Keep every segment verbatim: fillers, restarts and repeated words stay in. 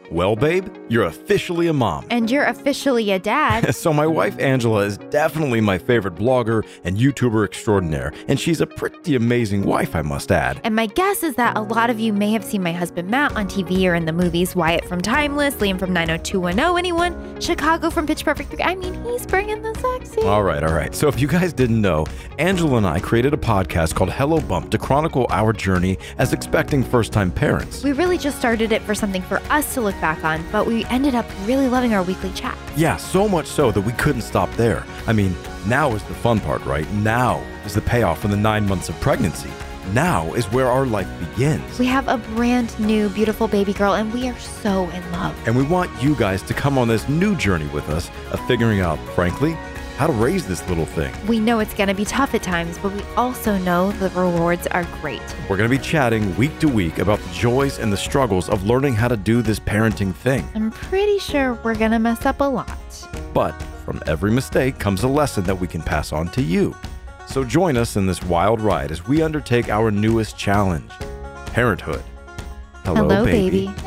Well, babe, you're officially a mom. And you're officially a dad. So my wife, Angela, is definitely my favorite blogger and YouTuber extraordinaire. And she's a pretty amazing wife, I must add. And my guess is that a lot of you may have seen my husband Matt on T V or in the movies. Wyatt from Timeless, Liam from nine oh two one oh, anyone? Chicago from Pitch Perfect three. I mean, he's bringing the sexy. All right, all right. So if you guys didn't know, Angela and I created a podcast called Hello Bump to chronicle our journey as expecting first-time parents. We really just started it for something for us to look back on, but we ended up really loving our weekly chat. Yeah, so much so that we couldn't stop there. I mean, now is the fun part, right? Now is the payoff from the nine months of pregnancy. Now is where our life begins. We have a brand new, beautiful baby girl, and we are so in love. And we want you guys to come on this new journey with us of figuring out, frankly, how to raise this little thing. We know it's going to be tough at times, but we also know the rewards are great. We're going to be chatting week to week about the joys and the struggles of learning how to do this parenting thing. I'm pretty sure we're going to mess up a lot. But from every mistake comes a lesson that we can pass on to you. So join us in this wild ride as we undertake our newest challenge, parenthood. Hello, Hello baby. baby.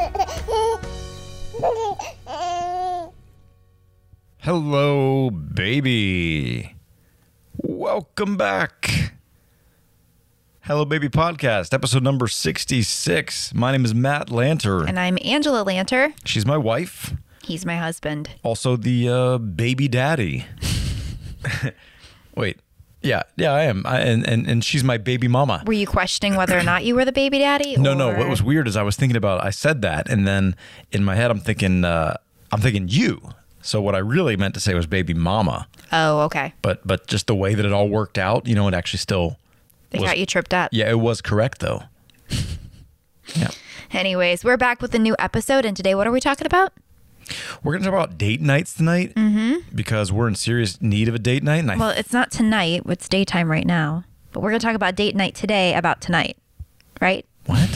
Hello, baby. Welcome back. Hello, Baby Podcast, episode number sixty-six. My name is Matt Lanter. And I'm Angela Lanter. She's my wife. He's my husband. Also the uh, baby daddy. Wait. Yeah, yeah, I am. I, and, and and she's my baby mama. Were you questioning whether or not you were the baby daddy? No, or... no. What was weird is I was thinking about, I said that, and then in my head I'm thinking, uh, I'm thinking you. So what I really meant to say was baby mama. Oh, okay. But but just the way that it all worked out, you know, it actually still They was, got you tripped up. Yeah, it was correct though. Yeah. Anyways, we're back with a new episode, and today what are we talking about? We're going to talk about date nights tonight mm-hmm. because we're in serious need of a date night. And I Well, it's not tonight. It's daytime right now. But we're going to talk about date night today about tonight, right? What?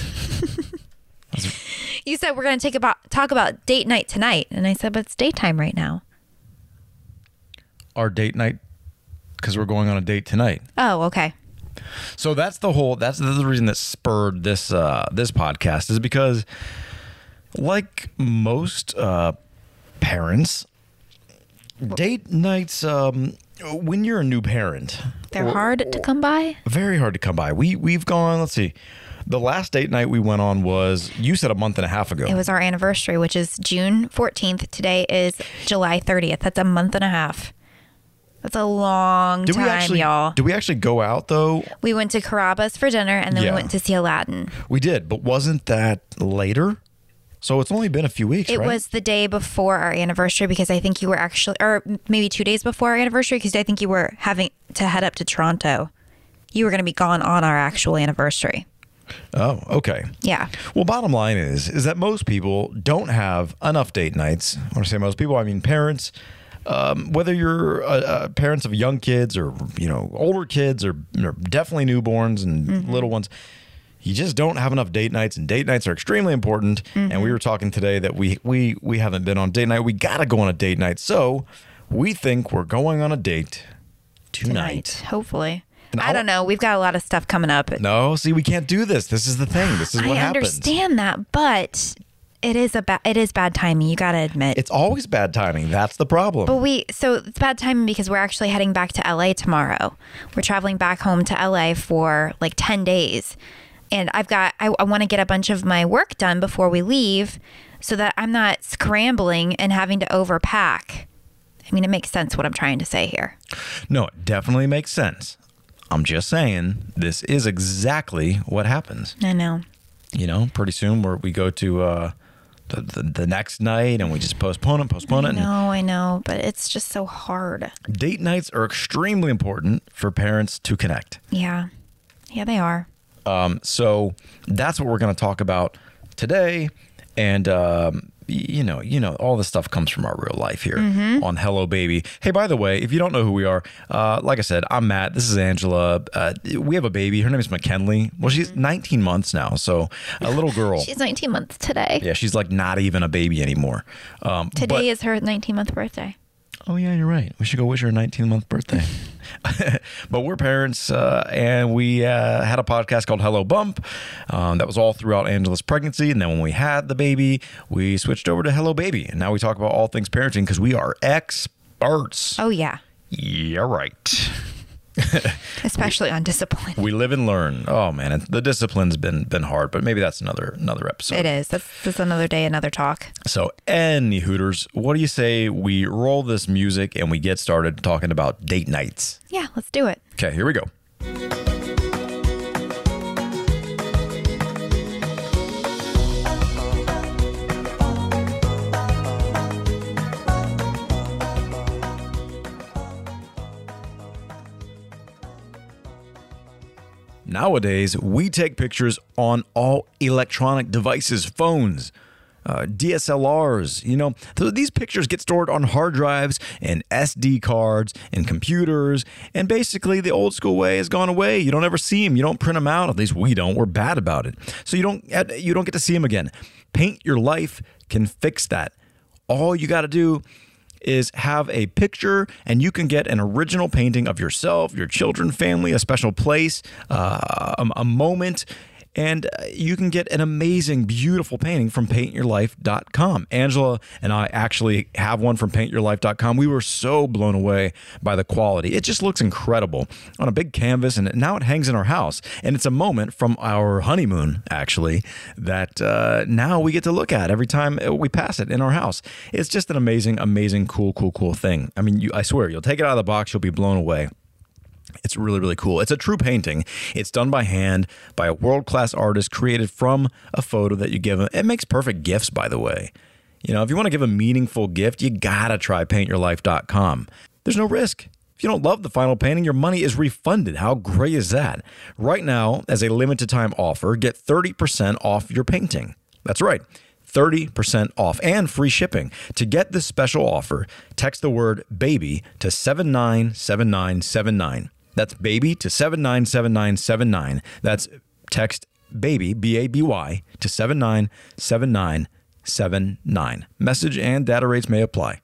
You said we're going to take about talk about date night tonight. And I said, but it's daytime right now. Our date night, because we're going on a date tonight. Oh, okay. So that's the whole, that's the reason that spurred this, uh, this podcast is because like most uh, parents, date nights, um, when you're a new parent, They're hard to come by. very hard to come by. We, we've gone, let's see, the last date night we went on was, you said a month and a half ago. It was our anniversary, which is June fourteenth. Today is July thirtieth. That's a month and a half. That's a long Did time, we actually, y'all. Did we actually go out though? We went to Carrabba's for dinner, and then Yeah. we went to see Aladdin. We did, but wasn't that later? So it's only been a few weeks, It right? was the day before our anniversary because I think you were actually, or maybe two days before our anniversary because I think you were having to head up to Toronto. You were going to be gone on our actual anniversary. Oh, okay. Yeah. Well, bottom line is, is that most people don't have enough date nights. When I say most people, I mean parents. Um, whether you're uh, uh, parents of young kids or, you know, older kids or, or definitely newborns and mm-hmm. little ones, you just don't have enough date nights, and date nights are extremely important. Mm-hmm. And we were talking today that we, we, we haven't been on date night. We got to go on a date night. So we think we're going on a date tonight. Tonight, hopefully. And I don't know. We've got a lot of stuff coming up. No, see, we can't do this. This is the thing. This is what I happens. understand that, but it is a ba- it is bad timing. You got to admit. It's always bad timing. That's the problem. But we, so it's bad timing because we're actually heading back to L A tomorrow. We're traveling back home to L A for like ten days. And I've got, I, I want to get a bunch of my work done before we leave so that I'm not scrambling and having to overpack. I mean, it makes sense what I'm trying to say here. No, it definitely makes sense. I'm just saying this is exactly what happens. I know. You know, pretty soon we're, we go to uh, the, the the next night and we just postpone it, postpone I it. know, I know, but it's just so hard. And date nights are extremely important for parents to connect. Yeah. Yeah, they are. Um, so that's what we're going to talk about today. And, um, you know, you know, all this stuff comes from our real life here mm-hmm. on Hello Baby. Hey, by the way, if you don't know who we are, uh, like I said, I'm Matt. This is Angela. Uh, we have a baby. Her name is McKinley. Well, she's nineteen months now. So a little girl. She's nineteen months today. Yeah, she's like not even a baby anymore. Um, Today but, is her nineteen month birthday. Oh, yeah, you're right. We should go wish her a nineteen-month birthday. But we're parents, uh, and we uh, had a podcast called Hello Bump. Um, that was all throughout Angela's pregnancy. And then when we had the baby, we switched over to Hello Baby. And now we talk about all things parenting because we are experts. Oh, yeah. Yeah, right. Especially on discipline. We live and learn. Oh, man. It, the discipline's been been hard, but maybe that's another another episode. It is. That's, that's another day, another talk. So, any Hooters, what do you say we roll this music and we get started talking about date nights? Yeah, let's do it. Okay, here we go. Nowadays, we take pictures on all electronic devices, phones, uh, D S L Rs. You know, th- these pictures get stored on hard drives and S D cards and computers. And basically, the old school way has gone away. You don't ever see them. You don't print them out. At least we don't. We're bad about it. So you don't you don't get to see them again. Paint Your Life can fix that. All you got to do is have a picture, and you can get an original painting of yourself, your children, family, a special place, uh, a, a moment, and you can get an amazing, beautiful painting from paint your life dot com. Angela and I actually have one from paint your life dot com. We were so blown away by the quality. It just looks incredible on a big canvas, and now it hangs in our house. And it's a moment from our honeymoon, actually, that uh, now we get to look at every time we pass it in our house. It's just an amazing, amazing, cool, cool, cool thing. I mean, you, I swear, you'll take it out of the box, you'll be blown away. It's really, really cool. It's a true painting. It's done by hand by a world-class artist, created from a photo that you give them. It makes perfect gifts, by the way. You know, if you want to give a meaningful gift, you gotta try paint your life dot com. There's no risk. If you don't love the final painting, your money is refunded. How great is that? Right now, as a limited time offer, get thirty percent off your painting. That's right. thirty percent off and free shipping. To get this special offer, text the word BABY to seven nine seven nine seven nine. That's BABY to seven nine seven nine seven nine. That's text BABY, B A B Y, to seven nine seven nine seven nine. Message and data rates may apply.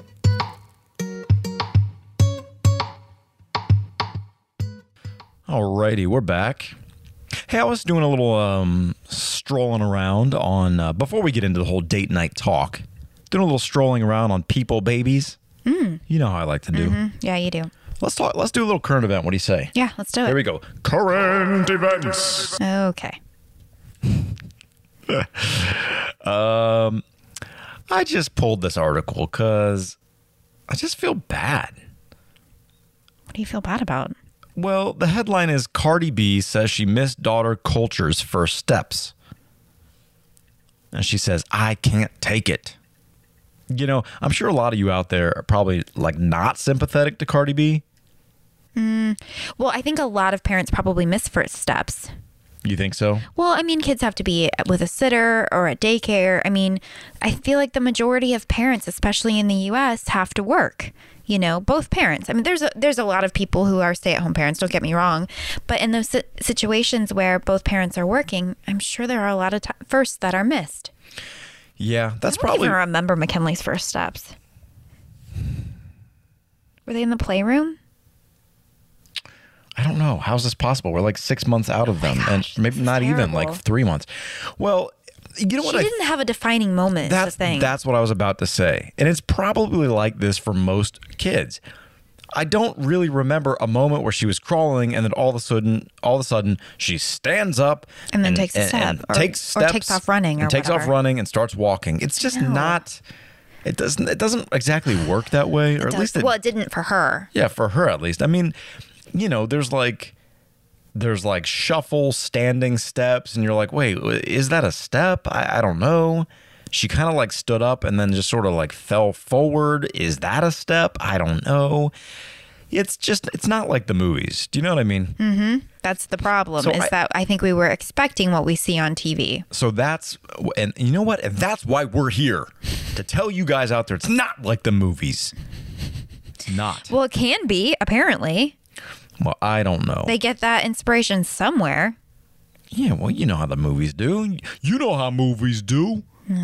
Alrighty, we're back. Hey, I was doing a little um, strolling around on, uh, before we get into the whole date night talk, doing a little strolling around on People Babies. Mm. You know how I like to do. Mm-hmm. Yeah, you do. Let's talk. Let's do a little current event. What do you say? Yeah, let's do it. Here we go. Current events. Okay. um, I just pulled this article because I just feel bad. What do you feel bad about? Well, the headline is Cardi B says she missed daughter Culture's first steps. And she says, I can't take it. You know, I'm sure a lot of you out there are probably like not sympathetic to Cardi B. Mm, well, I think a lot of parents probably miss first steps. You think so? Well, I mean, kids have to be with a sitter or at daycare. I mean, I feel like the majority of parents, especially in the U S, have to work. You know, both parents. I mean, there's a, there's a lot of people who are stay-at-home parents, don't get me wrong. But in those si- situations where both parents are working, I'm sure there are a lot of t- firsts that are missed. Yeah, that's I don't probably... even remember McKinley's first steps. Were they in the playroom? I don't know. How's this possible? We're like six months out of them, oh gosh, and maybe not terrible. even like three months. Well, you know what? She I, didn't have a defining moment. That's the thing. That's what I was about to say, and it's probably like this for most kids. I don't really remember a moment where she was crawling and then all of a sudden, all of a sudden, she stands up and then and, takes a step, and, and or, takes steps, or takes off running, or and takes whatever. off running and starts walking. It's just No. not. It doesn't. It doesn't exactly work that way, or It at does- least it, well, it didn't for her. yeah, for her at least. I mean, you know, there's like. There's like shuffle standing steps, and you're like, wait, is that a step? I, I don't know. She kind of like stood up and then just sort of like fell forward. Is that a step? I don't know. It's just, it's not like the movies. Do you know what I mean? Mm-hmm. That's the problem, So is I- that I think we were expecting what we see on T V. So that's, and you know what? And that's why we're here to tell you guys out there, it's not like the movies. It's not. Well, it can be, apparently. Well, I don't know. They get that inspiration somewhere. Yeah, well, you know how the movies do. You know how movies do. No,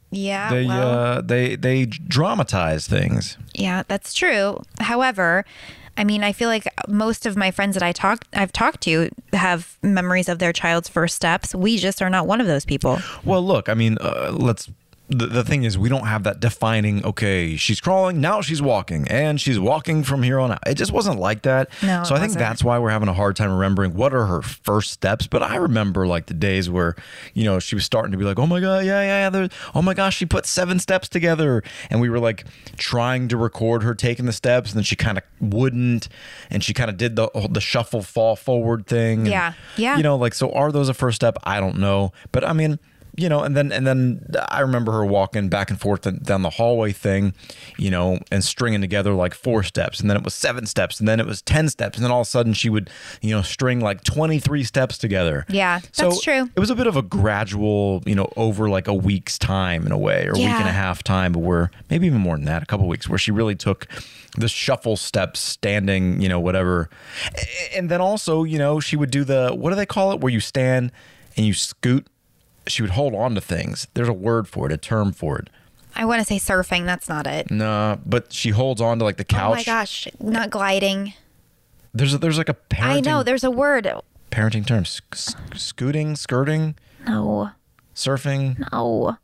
Yeah. They well, uh, they they dramatize things. yeah, that's true. However, I mean, I feel like most of my friends that I talked, I've talked to have memories of their child's first steps. We just are not one of those people. Well, look, I mean, uh, let's. The, the thing is, we don't have that defining, okay, she's crawling, now she's walking, and she's walking from here on out. It just wasn't like that. No, so it I think wasn't. that's why we're having a hard time remembering what are her first steps. But I remember like the days where, you know, she was starting to be like, oh my God, yeah, yeah, yeah. there- Oh my gosh, she put seven steps together. And we were like trying to record her taking the steps, and then she kind of wouldn't. And she kind of did the the shuffle fall forward thing. And, Yeah, yeah. You know, like, so are those a first step? I don't know. But I mean, you know, and then and then I remember her walking back and forth down the hallway thing, you know, and stringing together like four steps, and then it was seven steps, and then it was ten steps, and then all of a sudden she would, you know, string like twenty-three steps together. Yeah, So that's true. It was a bit of a gradual, you know, over like a week's time in a way, or a week Yeah. and a half time, but where maybe even more than that, a couple weeks, where she really took the shuffle steps, standing, you know, whatever, A- and then also, you know, she would do the, what do they call it, where you stand and you scoot. She would hold on to things. There's a word for it, a term for it. I want to say surfing. That's not it. Nah, but she holds on to like the couch. Oh my gosh, not gliding. There's a, there's like a parenting, I know. There's a word. parenting term. Sc- sc- scooting, skirting, No, surfing. no.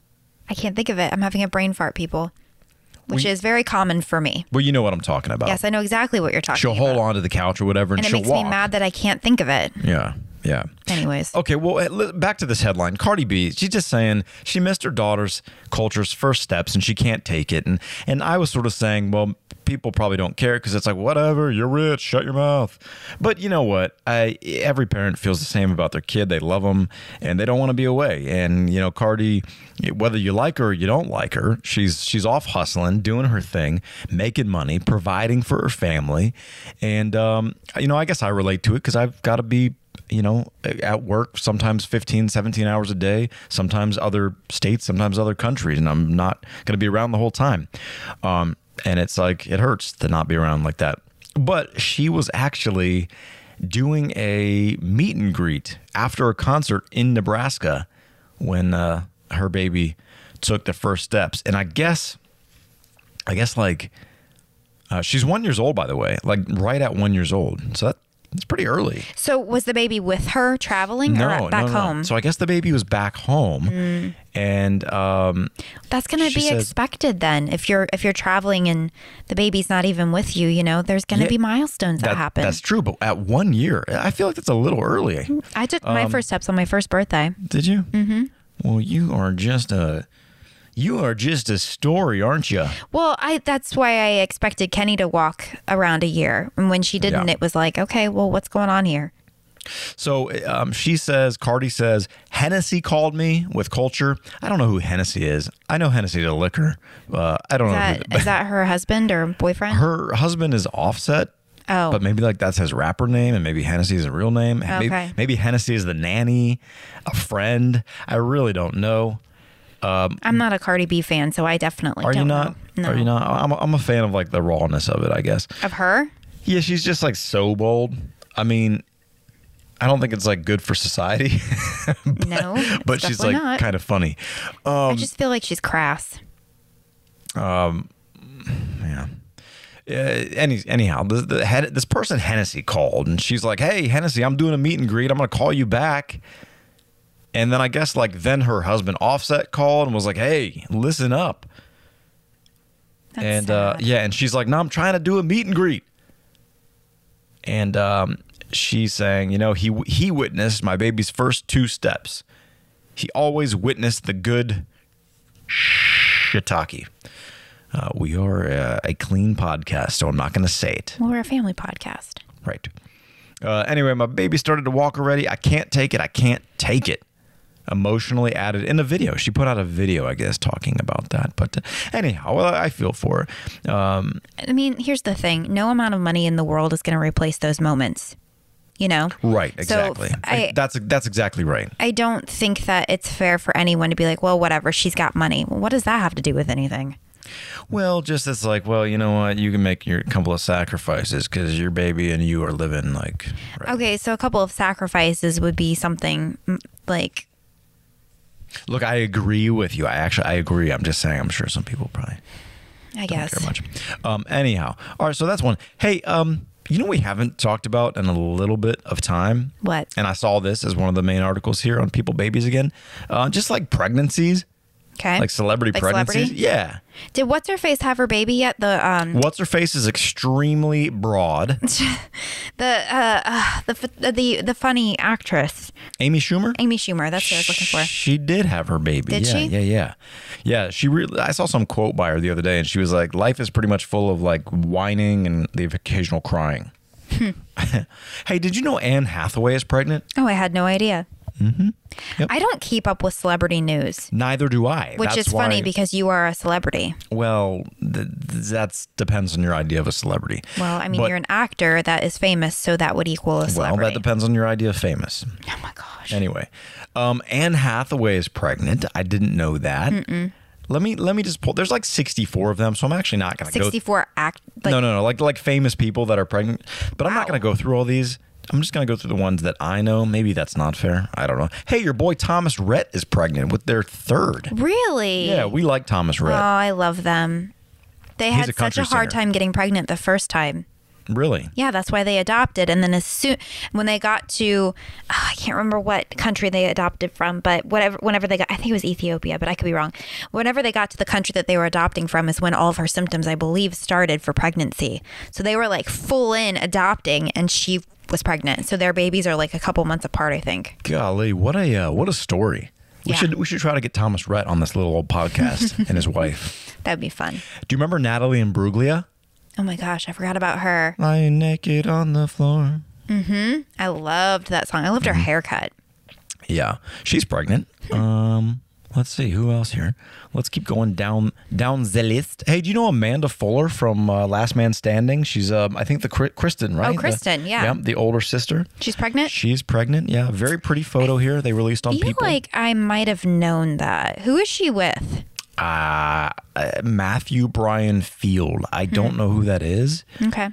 I can't think of it. I'm having a brain fart, people, which We- is very common for me. Well, you know what I'm talking about. Yes, I know exactly what you're talking She'll about. hold on to the couch or whatever, and, and it she'll makes walk. me mad that I can't think of it. Yeah, yeah. Anyways. Okay, well, eh, li- back to this headline. Cardi B, she's just saying she missed her daughter's culture's first steps and she can't take it. And and I was sort of saying, well, people probably don't care because it's like, whatever, you're rich, shut your mouth. But you know what? I every parent feels the same about their kid. They love them and they don't want to be away. And you know, Cardi, whether you like her or you don't like her, she's she's off hustling, doing her thing, making money, providing for her family. And um, you know, I guess I relate to it because I've got to be, you know, at work, sometimes fifteen, seventeen hours a day, sometimes other states, sometimes other countries, and I'm not going to be around the whole time. Um, and it's like, it hurts to not be around like that. But she was actually doing a meet and greet after a concert in Nebraska when uh, her baby took the first steps. And I guess, I guess like, uh, she's one years old, by the way, like right at one years old. So that, it's pretty early. So was the baby with her traveling No, or back no, no. home? So I guess the baby was back home, and um, That's going to she be says- expected then. If you're if you're traveling and the baby's not even with you, you know, there's going to Yeah, be milestones that, that, happen. that's true. But at one year, I feel like that's a little early. I took um, my first steps on my first birthday. Did you? Mm-hmm. Well, you are just a you are just a story, aren't you? Well, I that's why I expected Kenny to walk around a year. And when she didn't, Yeah. it was like, okay, well, what's going on here? So um, she says, Cardi says, Hennessy called me with culture. I don't know who Hennessy is. I know Hennessy the liquor. Uh, I don't Is know. that, who, is that her husband or boyfriend? her husband is Offset. Oh. But maybe like that's his rapper name, and maybe Hennessy is his real name. Maybe, Okay. maybe Hennessy is the nanny, a friend. I really don't know. I'm not a Cardi B fan, so I definitely Are don't you not? know. No. Are you not? I'm a, I'm a fan of like the rawness of it, I guess. Of her? Yeah, she's just like so bold. I mean, I don't think it's like good for society, No. it's but she's definitely like not. kind of funny. I just feel like she's crass. Yeah. Uh, any anyhow, the, the head, this person Hennessy called, and she's like, "Hey, Hennessy, I'm doing a meet and greet. I'm gonna call you back." And then I guess like then her husband Offset called and was like, "Hey, listen up." That's and uh, sad. yeah, and she's like, "No, I'm trying to do a meet and greet." And um, she's saying, you know, he he witnessed my baby's first two steps. He always witnessed the good shiitake. Uh, we are a, a clean podcast, so I'm not going to say it. Well, we're a family podcast. Right. Uh, anyway, my baby started to walk already. I can't take it. I can't take it. Emotionally added in a video. She put out a video, I guess, talking about that. But uh, anyhow, well, I feel for her. Um, I mean, here's the thing. No amount of money in the world is going to replace those moments. You know? right, So, exactly. I- that's that's exactly right. I don't think that it's fair for anyone to be like, well, whatever, she's got money. Well, what does that have to do with anything? Well, just it's like, well, you know what? You can make your couple of sacrifices because your baby and you are living like. Right. Okay, so a couple of sacrifices would be something mm, like Look, I agree with you. I actually, I agree. I'm just saying, I'm sure some people probably I don't guess. care much. Um, anyhow, all right. So that's one. Hey, um, you know, what we haven't talked about in a little bit of time. What? And I saw this as one of the main articles here on People Babies Again. Uh, just like pregnancies, Okay. like celebrity Like pregnancies. celebrity? Yeah. Did what's her face have her baby yet? The um What's her face is extremely broad. the uh, uh the f- the the funny actress Amy Schumer. Amy Schumer. That's what I was looking for. She did have her baby. Did yeah, she? Yeah, yeah, yeah. She really. I saw some quote by her the other day, and she was like, "Life is pretty much full of like whining and the occasional crying." Hmm. Hey, did you know Anne Hathaway is pregnant? Oh, I had no idea. Mm-hmm. Yep. I don't keep up with celebrity news, Neither do I. which That's is funny why- because you are a celebrity. Well, th- that depends on your idea of a celebrity. Well, I mean, But- you're an actor that is famous, so that would equal a Well, celebrity. that depends on your idea of famous. Oh my gosh. Anyway, um, Anne Hathaway is pregnant. I didn't know that. Mm-mm. Let me let me just pull. There's like sixty-four of them, so I'm actually not going to go. sixty-four act. Like, no, no, no. Like like famous people that are pregnant. But I'm not Wow. going to go through all these. I'm just going to go through the ones that I know. Maybe that's not fair. I don't know. Hey, your boy Thomas Rhett is pregnant with their third. Really? Yeah, we like Thomas Oh, Rhett. I love them. They He's had a such country a hard singer. time getting pregnant the first time. Really? Yeah, that's why they adopted. And then as soon when they got to, oh, I can't remember what country they adopted from, but whatever, whenever they got, I think it was Ethiopia, but I could be wrong. Whenever they got to the country that they were adopting from is when all of her symptoms, I believe, started for pregnancy. So they were like full in adopting, and she was pregnant. So their babies are like a couple months apart, I think. Golly, what a uh, what a story. We Yeah. should we should try to get Thomas Rhett on this little old podcast and his wife. That would be fun. Do you remember Natalie Imbruglia? Oh my gosh, I forgot about her. Lying naked on the floor. I loved that song. I loved Mm-hmm. her haircut. Yeah, she's pregnant. Um, let's see who else here. Let's keep going down down the list. Hey, do you know Amanda Fuller from uh, Last Man Standing? She's um, I think the Kri- Kristen, right? Oh, The- Kristen, yeah. yeah, the older sister. She's pregnant? She's pregnant. Yeah, very pretty photo here. They released on I feel People. like I might have known that. Who is she with? uh, uh, Matthew Bryan Field. I Hmm. don't know who that is. Okay.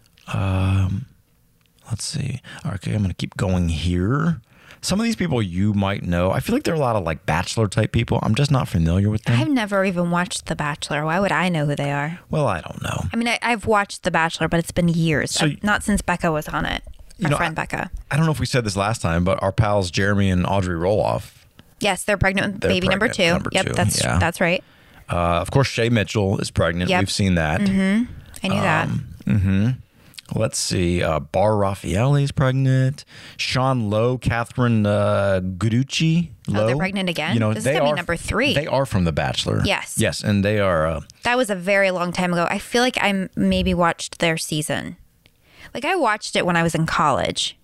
Let's see. Okay, I'm going to keep going here. Some of these people you might know. I feel like there are a lot of like Bachelor type people. I'm just not familiar with them. I've never even watched The Bachelor. Why would I know who they are? Well, I don't know. I mean, I, I've watched The Bachelor, but it's been years. So- I've- not since Becca was on it. You Our know, friend I- Becca. I don't know if we said this last time, but our pals Jeremy and Audrey Roloff. Yes, they're pregnant with They're baby number pregnant, two. number yep, two, that's yeah. that's right. Uh, of course, Shay Mitchell is pregnant. Yep. We've seen that. I knew that. Um, Let's see. Uh, Bar Raffaele is pregnant. Sean Lowe, Catherine uh, Guducci. Oh, they're Lowe. pregnant again? You know, This is they gonna be are- number three. They are from The Bachelor. Yes. Yes, and they are. Uh, That was a very long time ago. I feel like I maybe watched their season. Like I watched it when I was in college.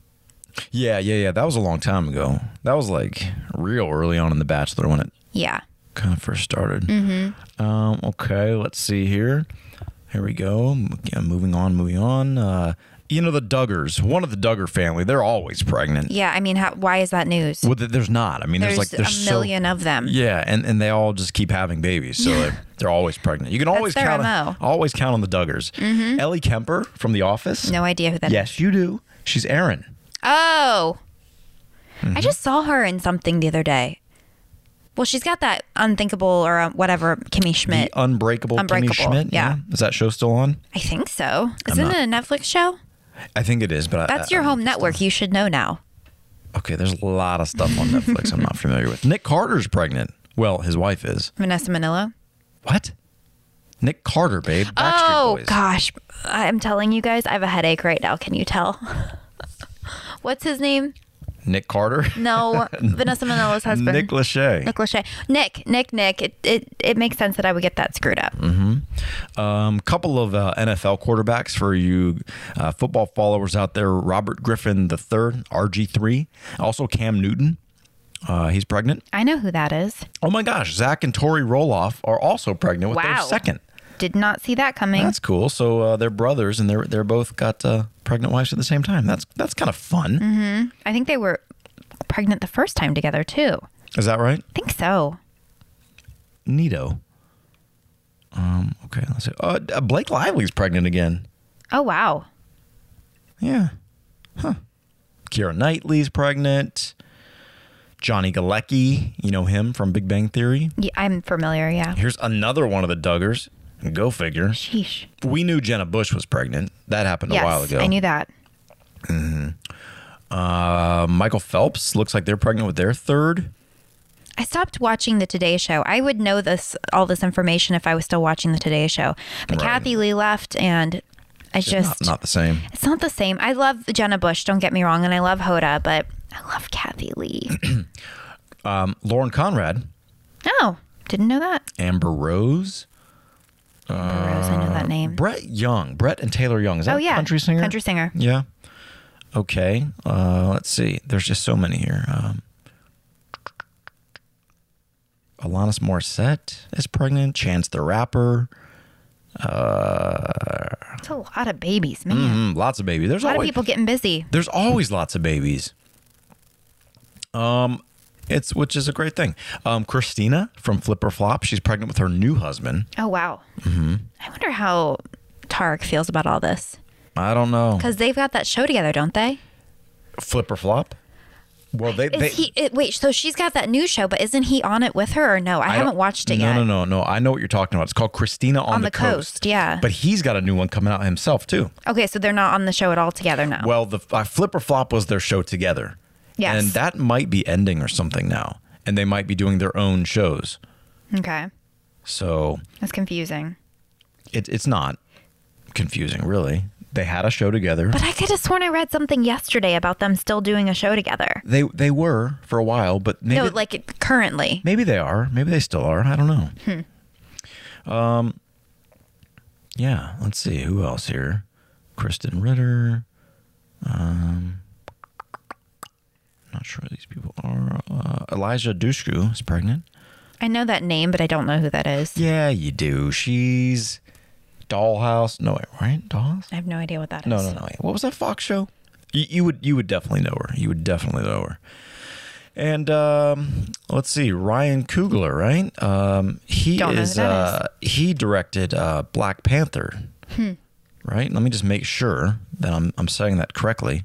yeah, yeah, yeah. That was a long time ago. That was like real early on in The Bachelor when it Yeah. kind of first started. Mm-hmm. Um, okay, let's see here. Here we go. Yeah, moving on, moving on. Uh, you know, the Duggars, one of the Duggar family, they're always pregnant. Yeah. I mean, how, why is that news? Well, th- there's not. I mean, there's, There's like there's a million so, of them. Yeah, and, and they all just keep having babies, so they're, they're always pregnant. You can always their count. M O. On, always count on the Duggars. Ellie Kemper from The Office. No idea who that is. Yes, you do. She's Erin. Oh. Mm-hmm. I just saw her in something the other day. Well, she's got that Unthinkable or um, whatever, Kimmy Schmidt. The Unbreakable, Unbreakable, Kimmy Schmidt. yeah. Is that show still on? I think so. Isn't it a Netflix show? I think it is, but I- That's I, your I home network. You should know now. Okay, there's a lot of stuff on Netflix I'm not familiar with. Nick Carter's pregnant. Well, his wife is. Vanessa Manillo. What? Nick Carter, babe. Backstreet Oh, Boys. gosh. I'm telling you guys, I have a headache right now. Can you tell? What's his name? Nick Carter? No, Vanessa Manilo's husband. Nick Lachey. Nick Lachey. Nick, Nick, Nick. It, it, it makes sense that I would get that screwed up. Um, couple of uh, N F L quarterbacks for you uh, football followers out there. Robert Griffin the third, R G three. Also Cam Newton. Uh, he's pregnant. I know who that is. Oh my gosh, Zach and Tori Roloff are also pregnant with their Wow. second. Did not see that coming. That's cool. So uh, they're brothers, and they're they're both got uh, pregnant wives at the same time. That's that's kind of fun. I think they were pregnant the first time together, too. Is that right? I think so. Neato. Um. Okay. Let's see. Uh, Blake Lively's pregnant again. Oh, wow. Yeah. Huh. Keira Knightley's pregnant. Johnny Galecki, you know him from Big Bang Theory. Yeah, I'm familiar, yeah. Here's another one of the Duggars. Go figure. Sheesh. We knew Jenna Bush was pregnant. That happened a Yes, while ago. I knew that. Uh, Michael Phelps looks like they're pregnant with their third. I stopped watching the Today Show. I would know this all this information if I was still watching the Today Show. But Right. Kathy Lee left, and I It's just not, not the same. it's not the same. I love Jenna Bush, don't get me wrong, and I love Hoda, but I love Kathy Lee. Um, Lauren Conrad, Oh, didn't know that. Amber Rose, Amber Rose, I know that name. Brett Young, Brett and Taylor Young. Is that Oh yeah, a country singer? Country singer. Yeah. Okay. Uh, let's see. There's just so many here. Um, Alanis Morissette is pregnant. Chance the Rapper. Uh, It's a lot of babies, man. mm, lots of babies. There's A lot of always people getting busy. there's always lots of babies. Um, it's which is a great thing. Um, Christina from Flip or Flop. She's pregnant with her new husband. Oh wow. Mm-hmm. I wonder how Tarek feels about all this I don't know. because they've got that show together, don't they? Flip or Flop. Well, they Is they. he? It, wait, so she's got that new show, but isn't he on it with her or no? I, I haven't don't- watched it no, yet. No, no, no, no. I know what you're talking about. It's called Christina on, On the, the Coast, yeah. But he's got a new one coming out himself too. Okay, so they're not on the show at all together now. Well, the uh, Flip or Flop was their show together. Yes. And that might be ending or something now, and they might be doing their own shows. Okay, So that's confusing. it, it's not confusing, really. They had a show together. But I could have sworn I read something yesterday about them still doing a show together. They they were for a while, but maybe no, like it- currently. maybe they are. Maybe they still are. I don't know. Hmm. Um. Yeah. Let's see who else here. Kristen Ritter. Um. Not sure who these people are. Uh, Elijah Dushku is pregnant. I know that name, but I don't know who that is. Yeah, you do. She's Dollhouse. No, wait, right? Dollhouse? I have no idea what that is. No, no, no. Wait. What was that Fox show? You, you would you would definitely know her. You would definitely know her. And um, let's see, Ryan Coogler, right? Um, he Don't know who is. that Uh, he directed uh, Black Panther, Hmm. right? Let me just make sure that I'm I'm saying that correctly.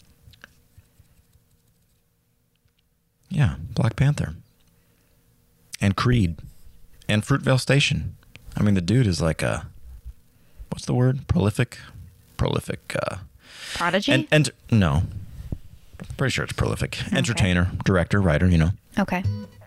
Yeah, Black Panther. And Creed. And Fruitvale Station. I mean, the dude is like a, what's the word? Prolific? Prolific. Uh, Prodigy? and, and no. Pretty sure it's prolific. Entertainer, director, writer, you know. okay.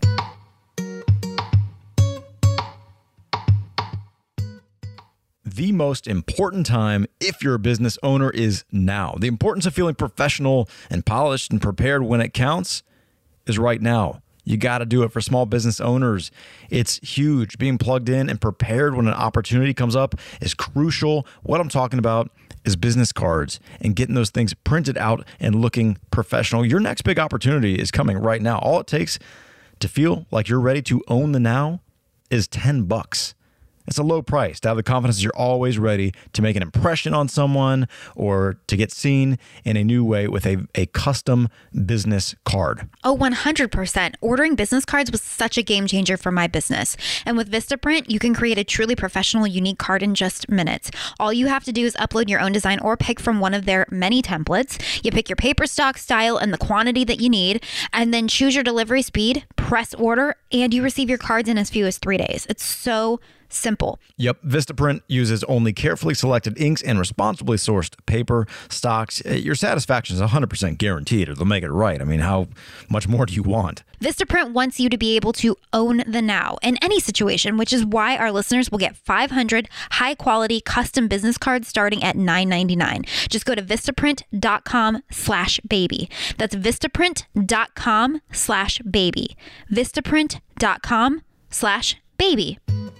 The most important time if you're a business owner is now. The importance of feeling professional and polished and prepared when it counts is right now. You got to do it for small business owners. It's huge. Being plugged in and prepared when an opportunity comes up is crucial. What I'm talking about is business cards and getting those things printed out and looking professional. Your next big opportunity is coming right now. All it takes to feel like you're ready to own the now is ten bucks. It's a low price to have the confidence that you're always ready to make an impression on someone or to get seen in a new way with a, a custom business card. Oh, one hundred percent. Ordering business cards was such a game changer for my business. And with Vistaprint, you can create a truly professional, unique card in just minutes. All you have to do is upload your own design or pick from one of their many templates. You pick your paper stock, style, and the quantity that you need, and then choose your delivery speed, press order, and you receive your cards in as few as three days. It's so simple. Yep, Vistaprint uses only carefully selected inks and responsibly sourced paper stocks. Uh, Your satisfaction is one hundred percent guaranteed, or they'll make it right. I mean, how much more do you want? Vistaprint wants you to be able to own the now in any situation, which is why our listeners will get five hundred high-quality custom business cards starting at nine ninety-nine. Just go to Vistaprint.com slash baby. That's Vistaprint.com slash baby. Vistaprint.com slash baby.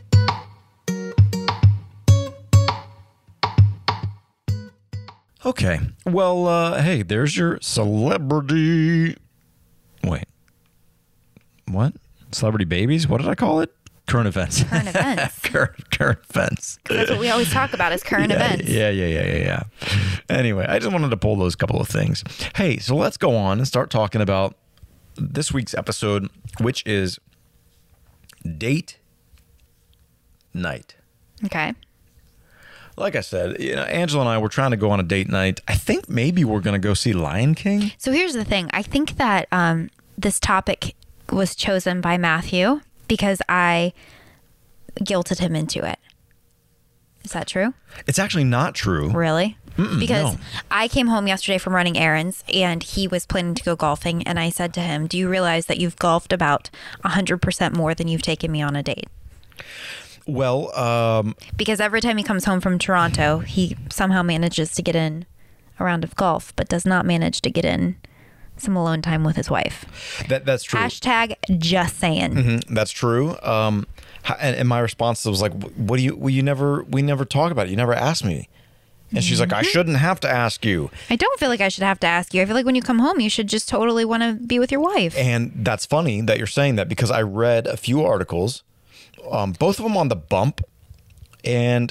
Okay, well, uh, hey, there's your celebrity. Wait, what? Celebrity babies? What did I call it? Current events. Current events. current, current events. That's what we always talk about is current yeah, events. Yeah, yeah, yeah, yeah, yeah. Anyway, I just wanted to pull those couple of things. Hey, so let's go on and start talking about this week's episode, which is date night. Okay. Like I said, you know, Angela and I were trying to go on a date night. I think maybe we're going to go see Lion King. So here's the thing. I think that um, this topic was chosen by Matthew because I guilted him into it. Is that true? It's actually not true. Really? Mm-mm, because no. I came home yesterday from running errands and he was planning to go golfing. And I said to him, do you realize that you've golfed about one hundred percent more than you've taken me on a date? Well, um, because every time he comes home from Toronto, he somehow manages to get in a round of golf, but does not manage to get in some alone time with his wife. That That's true. Hashtag just saying. Mm-hmm, that's true. Um, and, and my response was like, what do you, well, you never, we never talk about it. You never asked me. And she's like, I shouldn't have to ask you. I don't feel like I should have to ask you. I feel like when you come home, you should just totally want to be with your wife. And that's funny that you're saying that because I read a few articles, um, both of them on the bump. And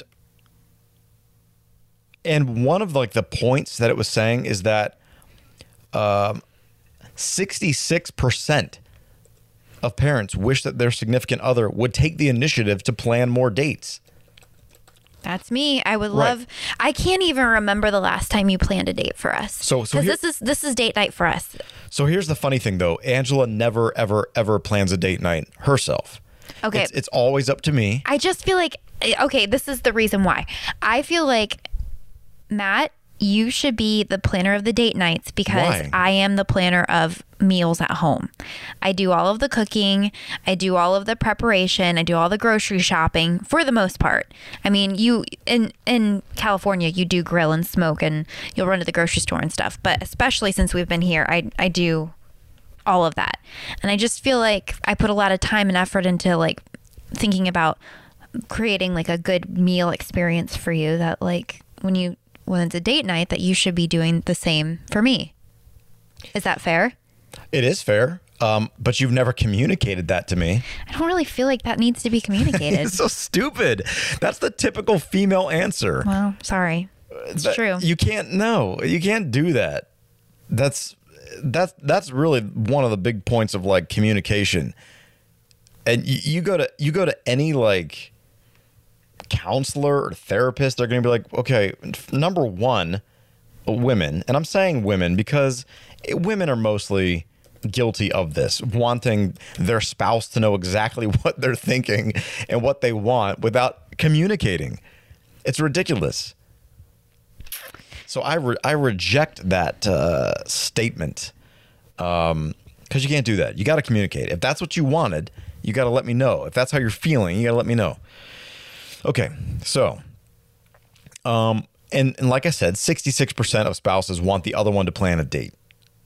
and one of like the points that it was saying is that um, sixty-six percent of parents wish that their significant other would take the initiative to plan more dates. That's me. I would Right. love. I can't even remember the last time you planned a date for us. So- so because here- this is this is date night for us. So here's the funny thing, though. Angela never, ever, ever plans a date night herself. Okay. It's, it's always up to me. I just feel like okay. This is the reason why. I feel like Matt, you should be the planner of the date nights because Why? I am the planner of meals at home. I do all of the cooking. I do all of the preparation. I do all the grocery shopping for the most part. I mean, you in in California, you do grill and smoke and you'll run to the grocery store and stuff. But especially since we've been here, I I do all of that. And I just feel like I put a lot of time and effort into like thinking about creating like a good meal experience for you that like when you when it's a date night that you should be doing the same for me. Is that fair? It is fair, um, but you've never communicated that to me. I don't really feel like that needs to be communicated. It's so stupid. That's the typical female answer. Well, sorry. It's That- true. You can't, no, you can't do that. That's, that's, that's really one of the big points of like communication. And you, you go to, you go to any like counselor or therapist, they're going to be like, okay, number one, women, and I'm saying women because women are mostly guilty of this, wanting their spouse to know exactly what they're thinking and what they want without communicating. It's ridiculous. So I re- I reject that uh, statement um, because you can't do that. You got to communicate. If that's what you wanted, you got to let me know. If that's how you're feeling, you got to let me know. Okay, so, um, and, and like I said, sixty-six percent of spouses want the other one to plan a date.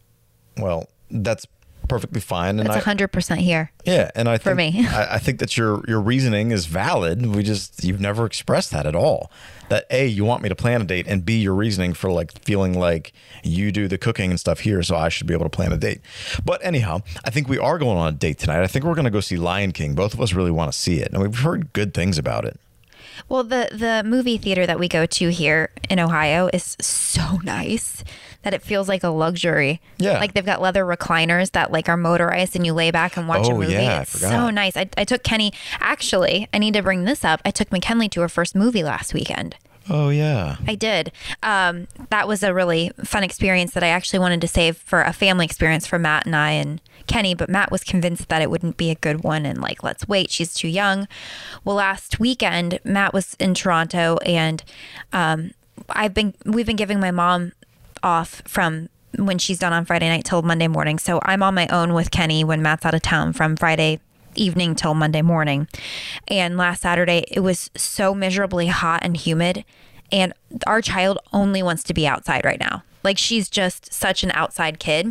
Well, that's perfectly fine. And That's I, one hundred percent here. yeah, and I think, For me. I, I think that your your reasoning is valid. We just you've never expressed that at all. That A, you want me to plan a date, and B, your reasoning for like feeling like you do the cooking and stuff here, so I should be able to plan a date. But anyhow, I think we are going on a date tonight. I think we're going to go see Lion King. Both of us really want to see it, and we've heard good things about it. Well, the the movie theater that we go to here in Ohio is so nice that it feels like a luxury. Yeah. Like they've got leather recliners that like are motorized and you lay back and watch a Oh, movie. yeah, I It's forgot. so nice. I, I took Kenny, actually, I need to bring this up. I took McKinley to her first movie last weekend. Oh yeah. I did. Um, that was a really fun experience that I actually wanted to save for a family experience for Matt and I and Kenny, but Matt was convinced that it wouldn't be a good one and like, let's wait, she's too young. Well, last weekend, Matt was in Toronto and um, I've been we've been giving my mom off from when she's done on Friday night till Monday morning. So I'm on my own with Kenny when Matt's out of town from Friday evening till Monday morning. And last Saturday, it was so miserably hot and humid. And our child only wants to be outside right now. Like she's just such an outside kid.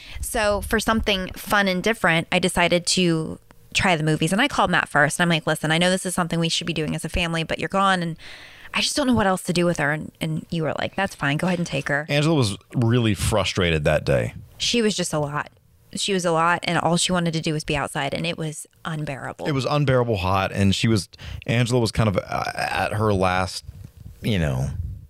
So for something fun and different, I decided to try the movies. And I called Matt first. And I'm like, listen, I know this is something we should be doing as a family, but you're gone. And I just don't know what else to do with her. And, and you were like, that's fine. Go ahead and take her. Angela was really frustrated that day. She was just a lot. She was a lot. And all she wanted to do was be outside. And it was unbearable. It was unbearable hot, and she was Angela was kind of uh, at her last, you know,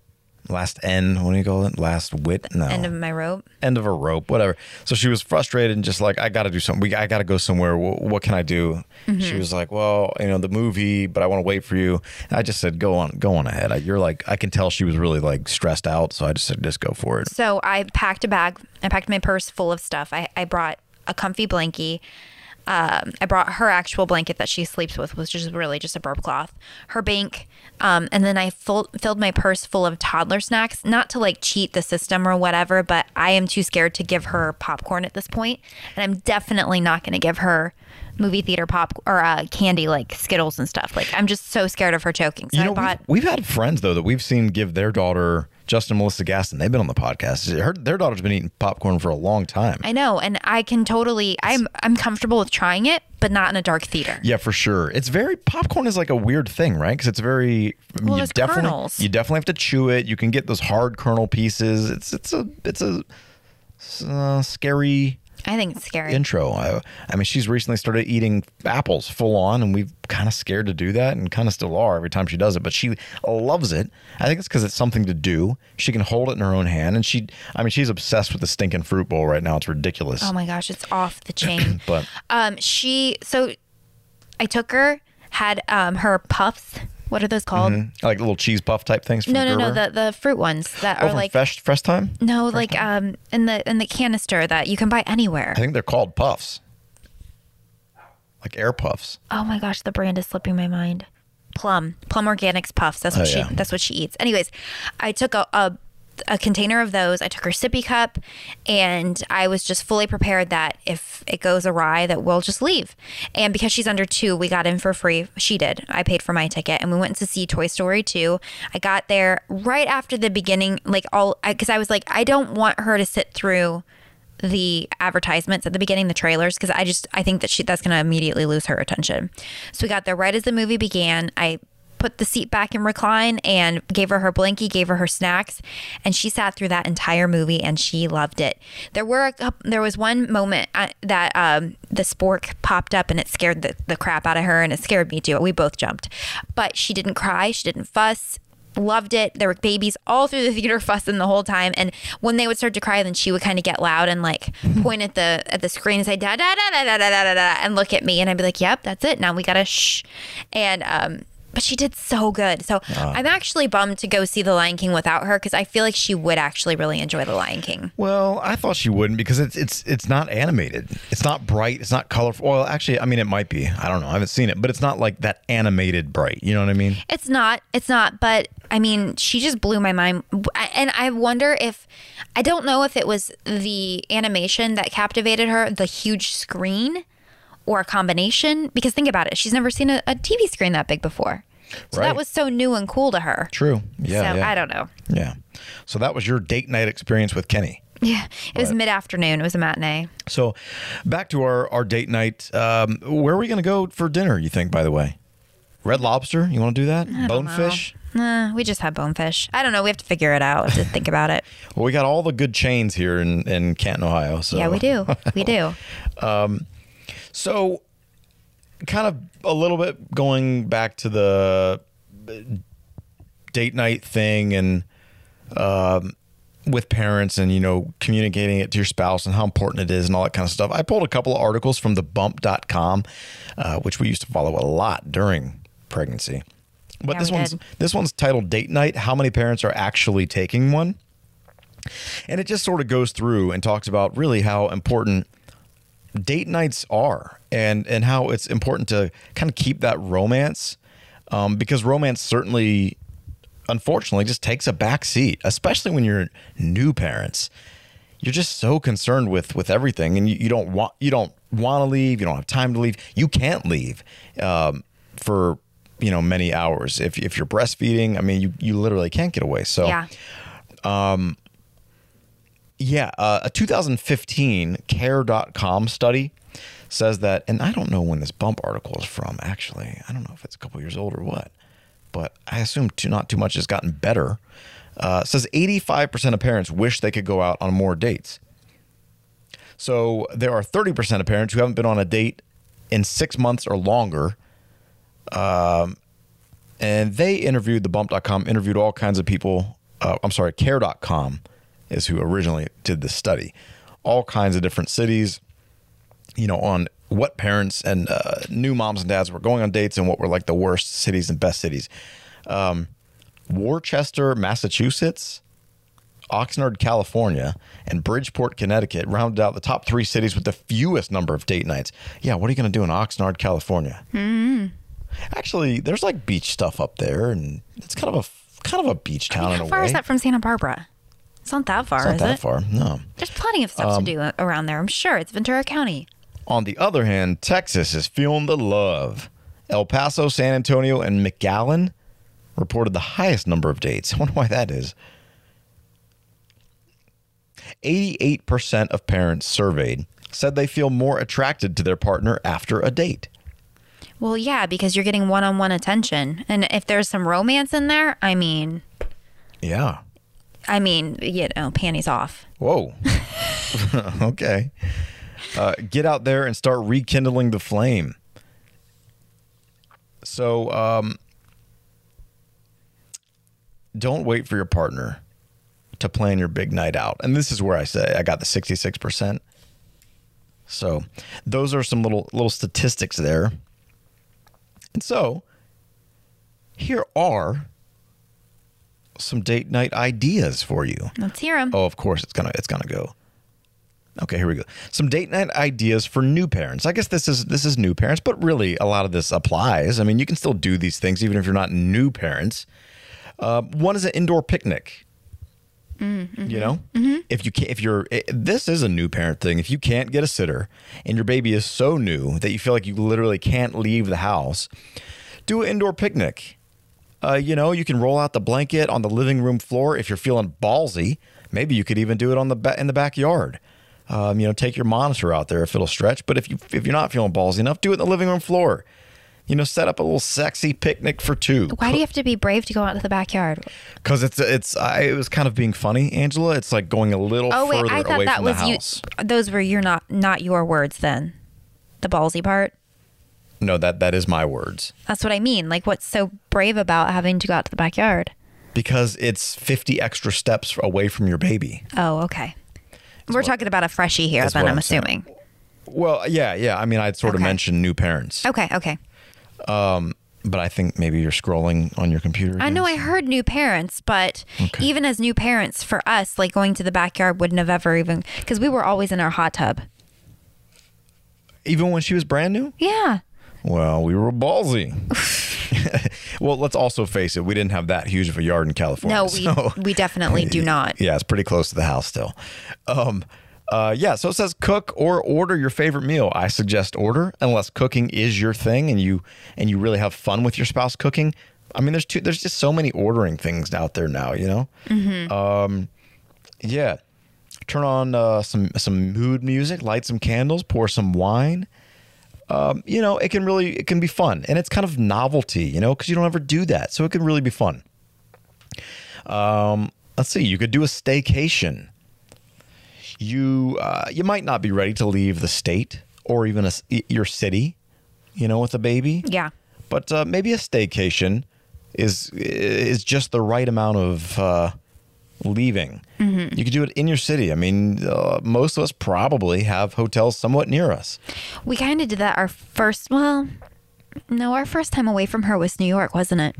last end. What do you call it? Last wit? No. End of my rope. End of a rope, whatever. So she was frustrated and just like, I got to do something. We, I got to go somewhere. What, what can I do? Mm-hmm. She was like, well, you know, the movie, but I want to wait for you. And I just said, go on, go on ahead. I, you're like, I can tell she was really like stressed out. So I just said, just go for it. So I packed a bag. I packed my purse full of stuff. I, I brought a comfy blankie. Um, I brought her actual blanket that she sleeps with, which is really just a burp cloth, her bank, um, and then I full, filled my purse full of toddler snacks, not to like cheat the system or whatever, but I am too scared to give her popcorn at this point, and I'm definitely not going to give her movie theater pop or uh, candy like Skittles and stuff. Like I'm just so scared of her choking. So you know, I bought. We've, we've had friends though that we've seen give their daughter. Justin and Melissa Gaston, they've been on the podcast. Her, their daughter's been eating popcorn for a long time. I know, and I can totally. I'm I'm comfortable with trying it, but not in a dark theater. Yeah, for sure. It's very popcorn is like a weird thing, right? Because it's very. Well, you there's definitely kernels. you definitely have to chew it. You can get those hard kernel pieces. It's it's a it's a uh, scary. I think it's scary. Intro. I, I mean, she's recently started eating apples full on, and we've kind of scared to do that, and kind of still are every time she does it. But she loves it. I think it's because it's something to do. She can hold it in her own hand, and she. I mean, she's obsessed with the stinking fruit bowl right now. It's ridiculous. Oh my gosh, it's off the chain. But um, she. So, I took her, had um her puffs. What are those called? mm-hmm. Like little cheese puff type things. From No, no, no. Gerber? The the fruit ones that oh, are from like fresh fresh time. no, Fresh like time? um in the in the canister that you can buy anywhere. I think they're called puffs. Like air puffs. Oh my gosh, the brand is slipping my mind. Plum, Plum Organics puffs. That's what Oh, she. yeah. That's what she eats. Anyways, I took a, a a container of those. I took her sippy cup, and I was just fully prepared that if it goes awry, that we'll just leave. And because she's under two, we got in for free. She did. I paid for my ticket, and we went to see Toy Story two. I got there right after the beginning, like all because I, I was like, I don't want her to sit through the advertisements at the beginning, the trailers, because I just I think that she that's gonna immediately lose her attention. So we got there right as the movie began. I put the seat back and recline and gave her her blankie, gave her her snacks, and she sat through that entire movie and she loved it. There were a couple, there was one moment uh, that um, the spork popped up and it scared the, the crap out of her, and it scared me too. We both jumped, but she didn't cry, she didn't fuss. Loved it. There were babies all through the theater fussing the whole time, and when they would start to cry, then she would kind of get loud and like point at the at the screen and say da da da da da da da da and look at me, and I'd be like, "Yep, that's it. Now we gotta shh." And um, but she did so good. So Uh. I'm actually bummed to go see The Lion King without her because I feel like she would actually really enjoy The Lion King. Well, I thought she wouldn't because it's it's it's not animated. It's not bright. It's not colorful. Well, actually, I mean, it might be. I don't know. I haven't seen it, but it's not like that animated bright. You know what I mean? It's not. It's not. But I mean, she just blew my mind. And I wonder if, I don't know if it was the animation that captivated her, the huge screen, or a combination. Because think about it. She's never seen a, a T V screen that big before. So Right. that was so new and cool to her. True. Yeah. so yeah. I don't know. Yeah. So that was your date night experience with Kenny. Yeah. It was mid afternoon. It was a matinee. So back to our, our date night. Um, where are we going to go for dinner, you think, by the way? Red Lobster? You want to do that? Bonefish? Nah, we just had bonefish. I don't know. We have to figure it out. We have to think about it. Well, we got all the good chains here in, in Canton, Ohio. So. Yeah, we do. We do. So, kind of a little bit going back to the date night thing and um, with parents and, you know, communicating it to your spouse and how important it is and all that kind of stuff. I pulled a couple of articles from the bump dot com, uh, which we used to follow a lot during pregnancy. But Yeah, this we one's did. this one's titled Date Night, How Many Parents Are Actually Taking One? And it just sort of goes through and talks about really how important date nights are and and how it's important to kind of keep that romance um, because romance certainly unfortunately just takes a back seat, especially when you're new parents. You're just so concerned with with everything, and you, you don't want you don't want to leave, you don't have time to leave, you can't leave um, for you know many hours if if you're breastfeeding. I mean, you you literally can't get away. So Yeah. Yeah, uh, a two thousand fifteen care dot com study says that, and I don't know when this bump article is from, actually. I don't know if it's a couple years old or what, but I assume too, not too much has gotten better. Uh, it says eighty-five percent of parents wish they could go out on more dates. So there are thirty percent of parents who haven't been on a date in six months or longer. Um, and they interviewed, the bump dot com interviewed all kinds of people. Uh, I'm sorry, care dot com is who originally did this study. All kinds of different cities, you know, on what parents and uh, new moms and dads were going on dates and what were like the worst cities and best cities. Um, Worcester, Massachusetts, Oxnard, California, and Bridgeport, Connecticut rounded out the top three cities with the fewest number of date nights. Yeah, what are you going to do in Oxnard, California? Mm. Actually, there's like beach stuff up there, and it's kind of a kind of a beach town I mean, in how a far way. is that from Santa Barbara? It's not that far, It's not is that it? far, no. There's plenty of stuff Um, to do around there. I'm sure it's Ventura County. On the other hand, Texas is feeling the love. El Paso, San Antonio, and McAllen reported the highest number of dates. I wonder why that is. eighty-eight percent of parents surveyed said they feel more attracted to their partner after a date. Well, yeah, because you're getting one-on-one attention, and if there's some romance in there, I mean, Yeah. I mean, you know, panties off. Whoa. Okay. Uh, get out there and start rekindling the flame. So, um, don't wait for your partner to plan your big night out. And this is where I say I got the sixty-six percent. So those are some little little statistics there. And so here are some date night ideas for you. Let's hear them. Oh, of course it's gonna it's gonna go. Okay, here we go. Some date night ideas for new parents. I guess this is this is new parents, but really a lot of this applies. I mean, you can still do these things even if you're not new parents. Uh, one is an indoor picnic. Mm-hmm. You know, mm-hmm. if you can't, if you're, it, this is a new parent thing. If you can't get a sitter and your baby is so new that you feel like you literally can't leave the house, do an indoor picnic. Uh, you know, you can roll out the blanket on the living room floor. If you're feeling ballsy, maybe you could even do it on the ba- in the backyard. Um, you know, take your monitor out there if it'll stretch. But if you if you're not feeling ballsy enough, do it in the living room floor. You know, set up a little sexy picnic for two. Why do you have to be brave to go out to the backyard? Because it's it's I, it was kind of being funny, Angela. It's like going a little Oh wait, further I thought away that from was the you. house. Those were your not not your words then. The ballsy part. No, that that is my words. That's what I mean. Like, what's so brave about having to go out to the backyard? Because it's fifty extra steps away from your baby. Oh, okay. We're what- talking about a freshie here, that's then what I'm I'm saying. assuming. Well, yeah, yeah. I mean, I'd sort of Okay. mentioned new parents, Okay, okay. but I think maybe you're scrolling on your computer. I know I again. heard new parents, but Okay. even as new parents, for us, like going to the backyard wouldn't have ever even, because we were always in our hot tub. Even when she was brand new. Yeah. Well, we were ballsy. Well, let's also face it. We didn't have that huge of a yard in California. No, we so- we definitely do not. Yeah, it's pretty close to the house still. Um, uh, yeah, so it says cook or order your favorite meal. I suggest order unless cooking is your thing and you and you really have fun with your spouse cooking. I mean, there's two, there's just so many ordering things out there now, you know. Mm-hmm. Um, yeah, turn on uh, some some mood music, light some candles, pour some wine. Um, you know, it can really it can be fun, and it's kind of novelty, you know, because you don't ever do that, so it can really be fun. Um, let's see, you could do a staycation. You uh, you might not be ready to leave the state or even a, your city, you know, with a baby. Yeah. But uh, maybe a staycation is is just the right amount of uh, leaving. Mm-hmm. You could do it in your city. I mean, uh, most of us probably have hotels somewhat near us. We kind of did that our first, well, no, our first time away from her was New York, wasn't it?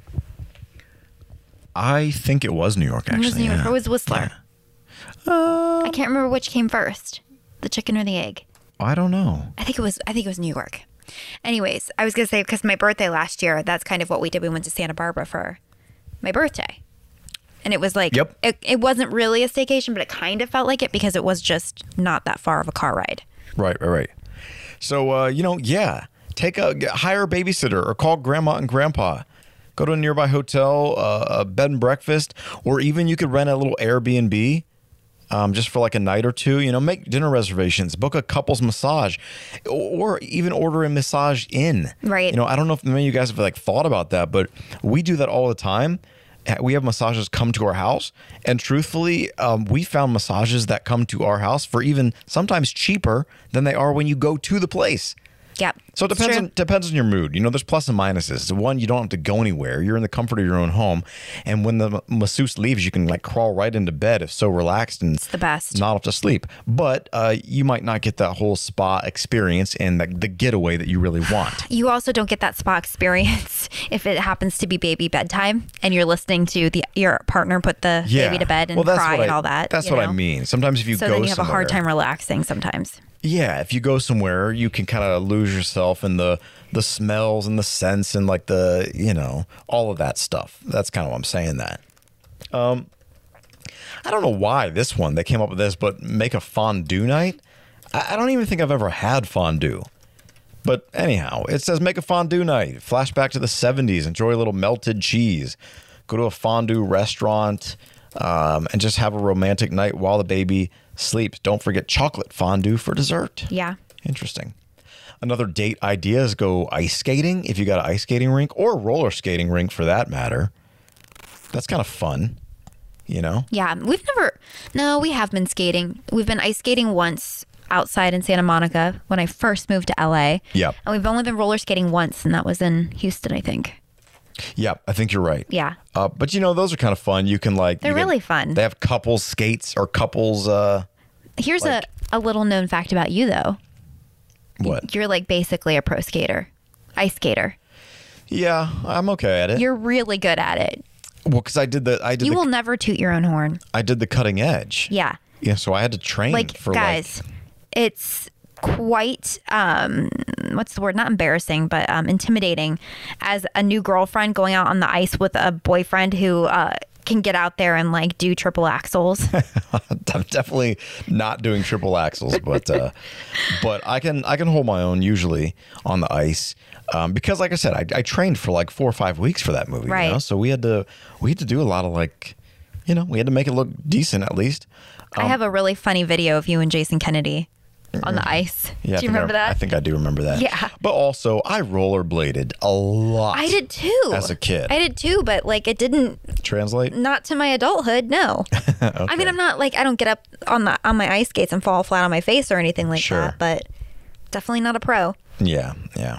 I think it was New York, actually. It was New York. yeah. Or was Whistler? Uh, I can't remember which came first, the chicken or the egg. I don't know. I think it was. I think it was New York. Anyways, I was gonna say because my birthday last year, that's kind of what we did. We went to Santa Barbara for my birthday, and it was like, Yep. it, it wasn't really a staycation, but it kind of felt like it because it was just not that far of a car ride. Right, right, right. So, uh, you know, yeah, take a get- hire a babysitter or call grandma and grandpa. Go to a nearby hotel, uh, a bed and breakfast, or even you could rent a little Airbnb. Um, just for like a night or two, you know, make dinner reservations, book a couple's massage, or even order a massage in. Right. You know, I don't know if many of you guys have like thought about that, but we do that all the time. We have massages come to our house, and truthfully, um, we found massages that come to our house for even sometimes cheaper than they are when you go to the place. Yep. So it It's depends true. on depends on your mood. You know, there's plus and minuses. The one, you don't have to go anywhere. You're in the comfort of your own home, and when the masseuse leaves, you can like crawl right into bed if so relaxed and It's the best. not off to sleep. But uh, you might not get that whole spa experience and the, the getaway that you really want. You also don't get that spa experience if it happens to be baby bedtime and you're listening to the your partner put the baby to bed and well, that's cry what and I, all that. That's you what know? I mean. Sometimes if you So go then you have a hard somewhere- time relaxing sometimes. Yeah, if you go somewhere, you can kind of lose yourself in the the smells and the scents and like the, you know, all of that stuff. That's kind of what I'm saying that. Um, I don't know why this one, they came up with this, but make a fondue night. I, I don't even think I've ever had fondue. But anyhow, it says make a fondue night. Flashback to the seventies. Enjoy a little melted cheese. Go to a fondue restaurant um, and just have a romantic night while the baby sleeps. Don't forget chocolate fondue for dessert. Yeah. Interesting. Another date idea is go ice skating if you got an ice skating rink or a roller skating rink for that matter. That's kind of fun, you know? Yeah. We've never, no, we have been skating. We've been ice skating once outside in Santa Monica when I first moved to L A. Yep. And we've only been roller skating once, and that was in Houston, I think. Yeah, I think you're right. Yeah. Uh, but you know, those are kind of fun. You can like. They're you can- really fun. They have couples skates or couples. Uh, Here's Like- a, a little known fact about you, though. what? You're like basically a pro skater, ice skater. Yeah, I'm okay at it. You're really good at it. well, because I did the I did You the, will never toot your own horn. I did the cutting edge. Yeah. Yeah, so I had to train Like, for guys, like. it's quite, um, what's the word? Not embarrassing, but um, intimidating as a new girlfriend going out on the ice with a boyfriend who uh, can get out there and like do triple axles. I'm definitely not doing triple axles, but uh, but I can I can hold my own usually on the ice um, because, like I said, I, I trained for like four or five weeks for that movie. Right. You know? So we had to we had to do a lot of like, you know, we had to make it look decent at least. I have a really funny video of you and Jason Kennedy on the ice. Yeah, I do you think remember I, that? I think I do remember that. Yeah. But also, I rollerbladed a lot. I did too. As a kid. I did too, but like it didn't, Translate. not to my adulthood, no. I mean, I'm not like, I don't get up on the on my ice skates and fall flat on my face or anything like Sure. that, but definitely not a pro. Yeah, yeah.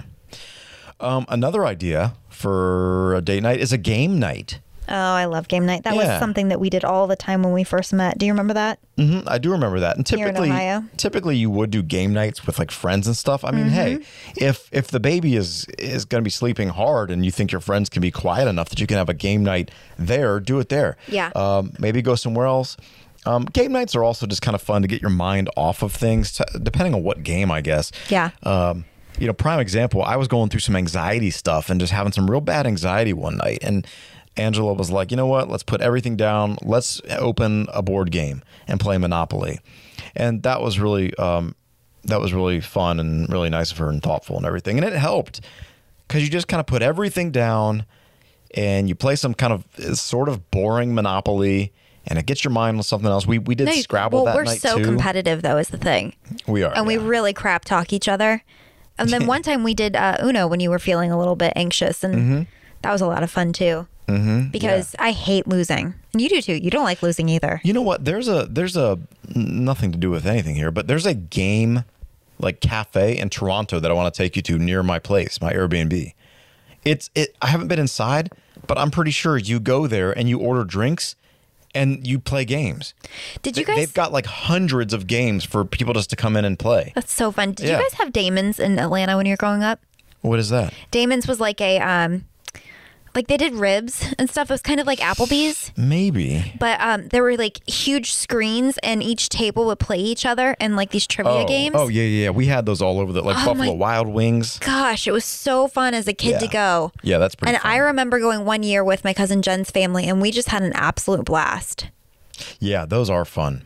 Um, another idea for a date night is a game night. Oh, I love game night. That Yeah. was something that we did all the time when we first met. Do you remember that? hmm I do remember that. And Here in typically, Ohio. typically you would do game nights with like friends and stuff. I mean, hey, Mm-hmm. if if the baby is is going to be sleeping hard and you think your friends can be quiet enough that you can have a game night there, do it there. Yeah. Um, maybe go somewhere else. Um, game nights are also just kind of fun to get your mind off of things, t- depending on what game, I guess. Yeah. Um, you know, prime example, I was going through some anxiety stuff and just having some real bad anxiety one night. And Angela was like, you know what? Let's put everything down. Let's open a board game and play Monopoly. And that was really, um, that was really fun and really nice of her and thoughtful and everything. And it helped because you just kind of put everything down and you play some kind of sort of boring Monopoly and it gets your mind on something else. We we did No, you- Scrabble well, that we're night so too. competitive, though, is the thing. We are. And we yeah. really crap talk each other. And then one time we did uh, Uno when you were feeling a little bit anxious. And Mm-hmm. that was a lot of fun, too. Mm-hmm, because I hate losing. And you do, too. You don't like losing either. You know what? There's a there's a nothing to do with anything here, but there's a game like cafe in Toronto that I want to take you to near my place, my Airbnb. It's it. I haven't been inside, but I'm pretty sure you go there and you order drinks and you play games. Did you They- guys? They've got like hundreds of games for people just to come in and play. That's so fun. Did Yeah. you guys have Damon's in Atlanta when you were growing up? What is that? Damon's was like a, um, like they did ribs and stuff. It was kind of like Applebee's. Maybe. But um, there were like huge screens, and each table would play each other and like these trivia Oh, games. oh yeah, yeah, yeah. We had those all over the like Oh, Buffalo my- Wild Wings. Gosh, it was so fun as a kid to Yeah. go. Yeah, that's pretty And fun. I remember going one year with my cousin Jen's family, and we just had an absolute blast. Yeah, those are fun.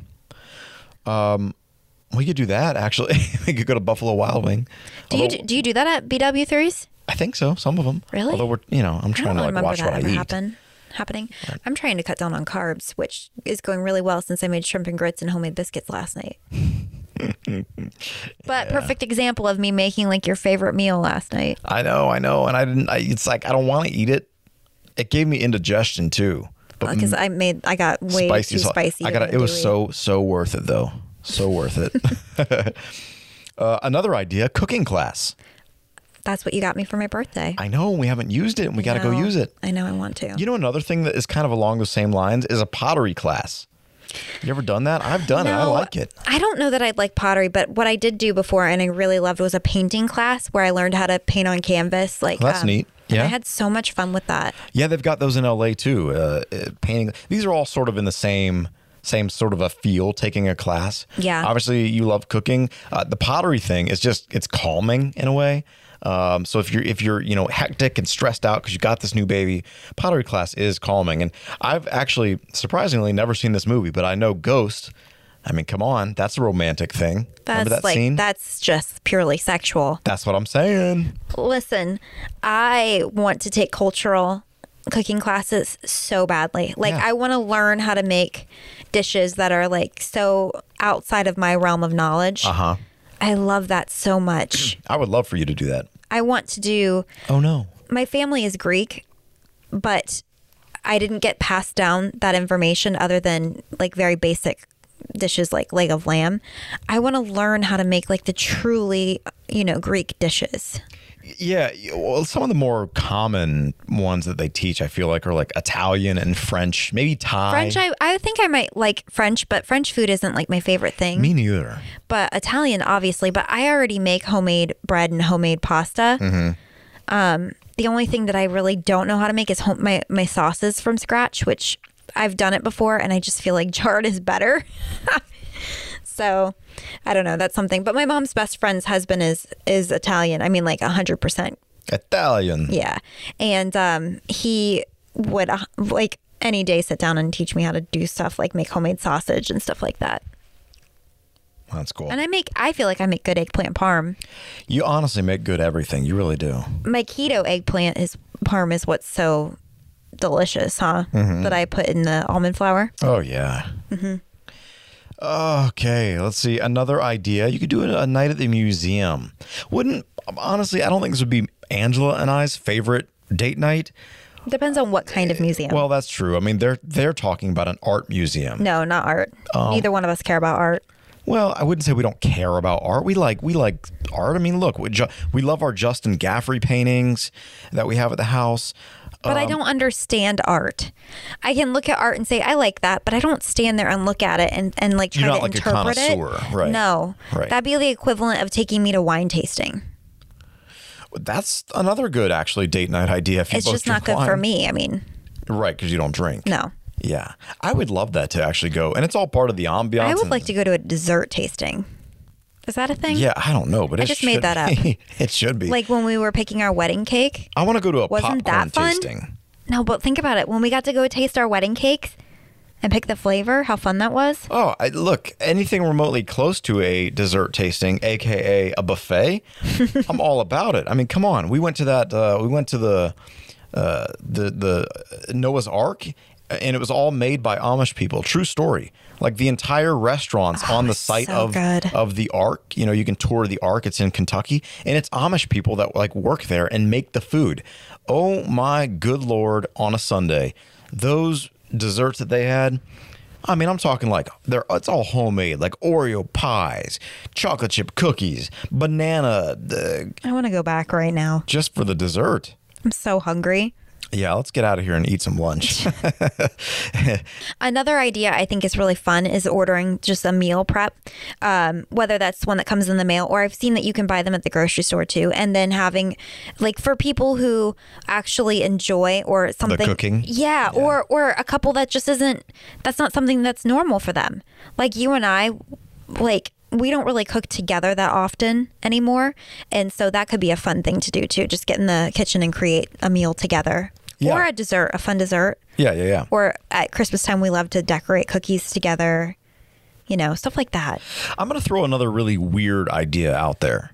Um, we could do that actually. We could go to Buffalo Wild Wing. Do you Although- do you do that at B W threes? I think so. Some of them. Really? Although we're, you know, I'm I trying don't to like remember watch that what I ever eat. happen, happening. I'm trying to cut down on carbs, which is going really well since I made shrimp and grits and homemade biscuits last night. But perfect example of me making like your favorite meal last night. I know, I know, and I didn't. I, it's like I don't want to eat it. It gave me indigestion too. But Because I made, I got way spicy, too so- spicy. I got. and It was gooey. so so worth it though. So worth it. uh, another idea: cooking class. That's what you got me for my birthday. I know we haven't used it and we got to go know. use it. I know I want to. You know, another thing that is kind of along the same lines is a pottery class. You ever done that? I've done it. I No, like it. I don't know that I'd like pottery, but what I did do before and I really loved was a painting class where I learned how to paint on canvas. Like, Oh, that's um, neat. and Yeah. I had so much fun with that. Yeah, they've got those in L A too. Uh, uh, painting. These are all sort of in the same same sort of a feel. Taking a class. Yeah. Obviously, you love cooking. Uh, the pottery thing is just it's calming in a way. Um, so if you're if you're you know hectic and stressed out because you got this new baby, pottery class is calming. And I've actually surprisingly never seen this movie, but I know Ghost. I mean, come on, that's a romantic thing. That's Remember that like, scene? that's just purely sexual. That's what I'm saying. Listen, I want to take cultural cooking classes so badly. Like, Yeah. I want to learn how to make dishes that are like so outside of my realm of knowledge. Uh huh. I love that so much. I would love for you to do that. I want to do, Oh no. my family is Greek, but I didn't get passed down that information other than like very basic dishes like leg of lamb. I want to learn how to make like the truly, you know, Greek dishes. Yeah, well, some of the more common ones that they teach, I feel like, are like Italian and French, maybe Thai. French, I, I think I might like French, but French food isn't like my favorite thing. Me neither. But Italian, obviously. But I already make homemade bread and homemade pasta. Mm-hmm. Um, the only thing that I really don't know how to make is home, my, my sauces from scratch, which I've done it before, and I just feel like jarred is better. So I don't know. That's something. But my mom's best friend's husband is is Italian. I mean, like one hundred percent. Italian. Yeah. And um, he would, uh, like, any day sit down and teach me how to do stuff like make homemade sausage and stuff like that. That's cool. And I make, I feel like I make good eggplant parm. You honestly make good everything. You really do. My keto eggplant is parm is what's so delicious, huh? Mm-hmm. That I put in the almond flour. Oh, yeah. Mm-hmm. Okay, let's see. Another idea. You could do a, a night at the museum. Wouldn't, honestly, I don't think this would be Angela and I's favorite date night. Depends on what kind of museum. Well, that's true. I mean, they're they're talking about an art museum. no, not art. Um, Neither one of us care about art. Well, I wouldn't say we don't care about art. We like we like art. I mean, look, we, ju- we love our Justin Gaffrey paintings that we have at the house. But I don't understand art. I can look at art and say, I like that, but I don't stand there and look at it and, and like try You're not to like a interpret it. connoisseur, right. No. Right. That'd be the equivalent of taking me to wine tasting. That's another good, actually, date night idea. If you It's both just not drink good for wine. me. I mean, Right, because you don't drink. no. Yeah. I would love that to actually go. And it's all part of the ambiance. I would and- like to go to a dessert tasting. Is that a thing? Yeah, I don't know, but I it just should made that up. be. It should be. Like when we were picking our wedding cake. I want to go to a Wasn't popcorn that fun? tasting. No, but think about it. When we got to go taste our wedding cakes and pick the flavor, how fun that was. Oh, I, look, anything remotely close to a dessert tasting, aka a buffet, I'm all about it. I mean, come on. We went to that. Uh, we went to the uh, the the Noah's Ark, and it was all made by Amish people. True story. Like the entire restaurant's Oh, on the it's site so of good. of the Ark. You know, you can tour the Ark. It's in Kentucky, and it's Amish people that like work there and make the food. Oh my good Lord! On a Sunday, those desserts that they had. I mean, I'm talking like they're it's all homemade, like Oreo pies, chocolate chip cookies, banana, the, I want to go back right now. just for the dessert. I'm so hungry. Yeah, let's get out of here and eat some lunch. Another idea I think is really fun is ordering just a meal prep, um, whether that's one that comes in the mail or I've seen that you can buy them at the grocery store too. And then having, like, for people who actually enjoy or something, cooking? yeah, or or a couple that just isn't. That's not something that's normal for them. Like you and I, like. We don't really cook together that often anymore. And so that could be a fun thing to do too. Just get in the kitchen and create a meal together. Yeah. Or a dessert, a fun dessert. yeah, yeah, yeah. Or at Christmas time, we love to decorate cookies together, you know, stuff like that. I'm going to throw another really weird idea out there.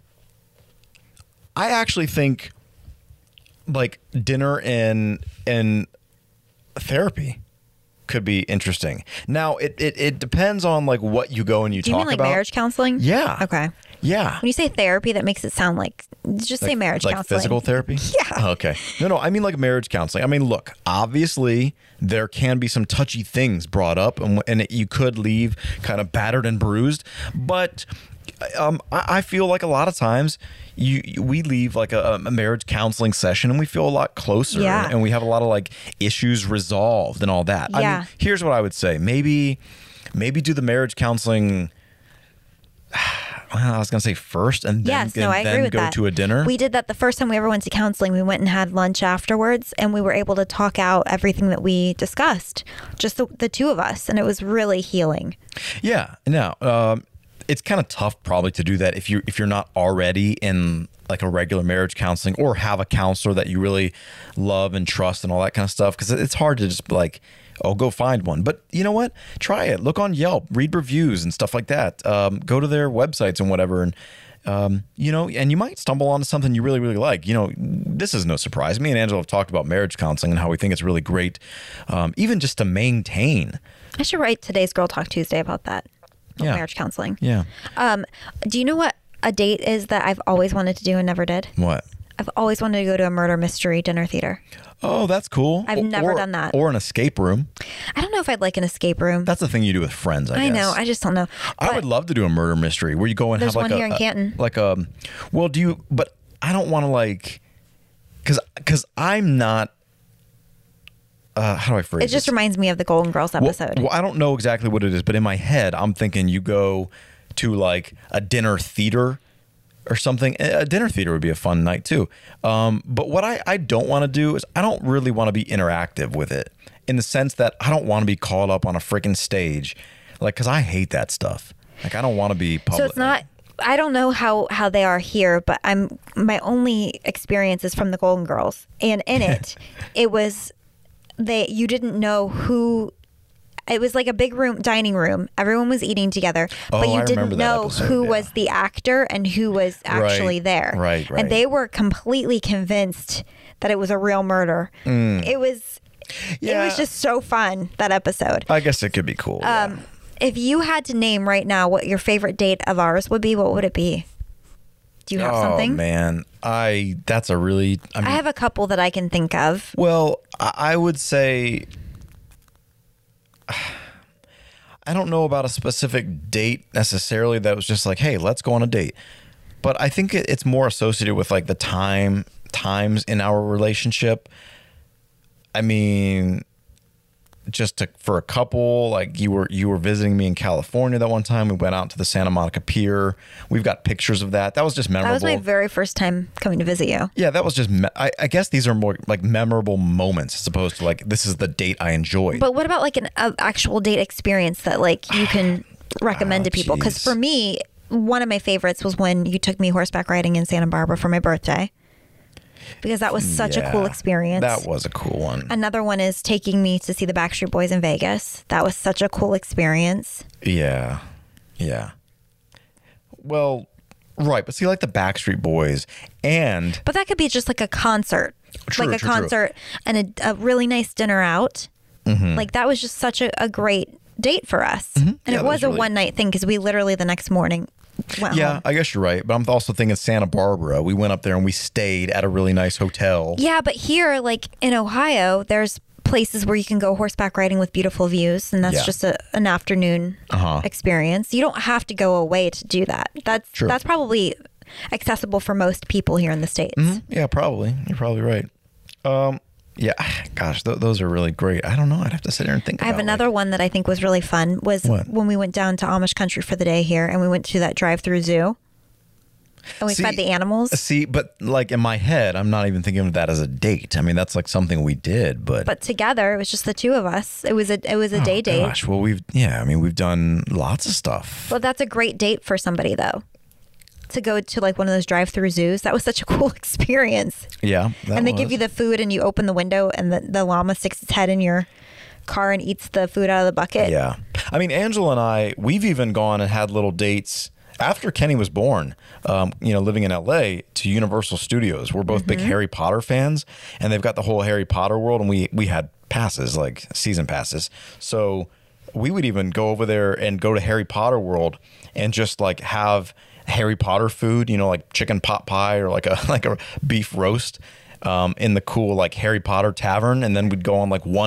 I actually think like dinner and and therapy could be interesting. Now, it, it, it depends on like what you go and you Do you talk mean like about. marriage counseling? Yeah. Okay. Yeah. When you say therapy, that makes it sound like, just say marriage like counseling. physical therapy? Yeah. Okay. No, no, I mean like marriage counseling. I mean, look, obviously there can be some touchy things brought up and, and it, you could leave kind of battered and bruised, but Um, I, I feel like a lot of times you, you we leave like a, a marriage counseling session and we feel a lot closer, Yeah. and we have a lot of like issues resolved and all that. I Yeah. mean, here's what I would say: maybe, maybe do the marriage counseling. Well, I was gonna say first, and then, Yes, no, and I then agree with go that. to a dinner. We did that the first time we ever went to counseling. We went and had lunch afterwards, and we were able to talk out everything that we discussed, just the, the two of us, and it was really healing. Yeah. Now, um, it's kind of tough probably to do that if you if you're not already in like a regular marriage counseling or have a counselor that you really love and trust and all that kind of stuff, because it's hard to just be like, oh, go find one. But you know what? Try it. Look on Yelp, read reviews and stuff like that. Um, go to their websites and whatever. And, um, you know, and you might stumble onto something you really, really like. You know, this is no surprise. Me and Angela have talked about marriage counseling and how we think it's really great, um, even just to maintain. I should write today's Girl Talk Tuesday about that. Yeah. Marriage counseling. Yeah. Um, do you know what a date is that I've always wanted to do and never did? What? I've always wanted to go to a murder mystery dinner theater. Oh, that's cool. I've Or- never or- done that. Or an escape room. I don't know if I'd like an escape room. That's the thing you do with friends, I, I guess. know. I just don't know. I But would love to do a murder mystery where you go and There's have like one a, here in a- Canton. like a, well, do you, but I don't want to like, cause, cause I'm not, uh, how do I phrase It just this? reminds me of the Golden Girls Well- episode. Well, I don't know exactly what it is, but in my head, I'm thinking you go to like a dinner theater or something. A dinner theater would be a fun night too. Um, but what I, I don't want to do is I don't really want to be interactive with it in the sense that I don't want to be called up on a freaking stage. Like, cause I hate that stuff. Like, I don't want to be public. So it's not. I don't know how how they are here, but I'm my only experience is from the Golden Girls, and in it, it was they. You didn't know who. It was like a big room, dining room. Everyone was eating together, Oh, but you I remember didn't that know episode, who yeah. was the actor and who was actually Right, there. right, right. And they were completely convinced that it was a real murder. It was. It Mm. Yeah. was just so fun, that episode. I guess it could be cool. yeah. Um, if you had to name right now what your favorite date of ours would be, what would it be? Do you have oh something? man, I that's a really. I mean, I have a couple that I can think of. well, I I would say. I don't know about a specific date necessarily that was just like, hey, let's go on a date. But I think it, it's more associated with like the time times in our relationship. I mean, just to, for a couple, like you were you were visiting me in California that one time. We went out to the Santa Monica Pier. We've got pictures of that. That was just memorable. That was my very first time coming to visit you. Yeah, that was just. Me- I, I guess these are more like memorable moments as opposed to like this is the date I enjoyed. But what about like an uh, actual date experience that like you can recommend Oh, to people? Because geez. for me, one of my favorites was when you took me horseback riding in Santa Barbara for my birthday, because that was such a cool Yeah, experience. That was a cool one. Another one is taking me to see the Backstreet Boys in Vegas. That was such a cool experience. Yeah, yeah. Well, right, but see, like the Backstreet Boys, and But that could be just like a concert, True, like a true, true. concert and a, a really nice dinner out. Mm-hmm. Like that was just such a, a great date for us. And Yeah, it that was, was a really- one night thing because we literally the next morning went yeah, home. I guess you're right. But I'm also thinking Santa Barbara. We went up there and we stayed at a really nice hotel. Yeah, but here, like in Ohio, there's places where you can go horseback riding with beautiful views, and that's Yeah. just a, an afternoon Uh-huh. experience. You don't have to go away to do that. That's True. that's probably accessible for most people here in the States. Mhm. Yeah, probably. You're probably right. Um, yeah, gosh, th- those are really great. I don't know. I'd have to sit here and think. I have about, another like- one that I think was really fun was What? when we went down to Amish country for the day here, and we went to that drive-through zoo, and we See- fed the animals. See, but like in my head, I'm not even thinking of that as a date. I mean, that's like something we did, but. But together, it was just the two of us. It was a it was a Oh, day date. Gosh, well, we've yeah. I mean, we've done lots of stuff. Well, that's a great date for somebody though. To go to like one of those drive-through zoos. That was such a cool experience. Yeah, that and they was. give you the food, and you open the window, and the, the llama sticks its head in your car and eats the food out of the bucket. Yeah, I mean, Angela and I, we've even gone and had little dates after Kenny was born. Um, you know, living in L A to Universal Studios. We're both big Harry Potter fans, and they've got the whole Harry Potter world, and we we had passes, like season passes. So we would even go over there and go to Harry Potter World and just like have Harry Potter food, you know, like chicken pot pie or like a like a beef roast um, in the cool like Harry Potter tavern, and then we'd go on like one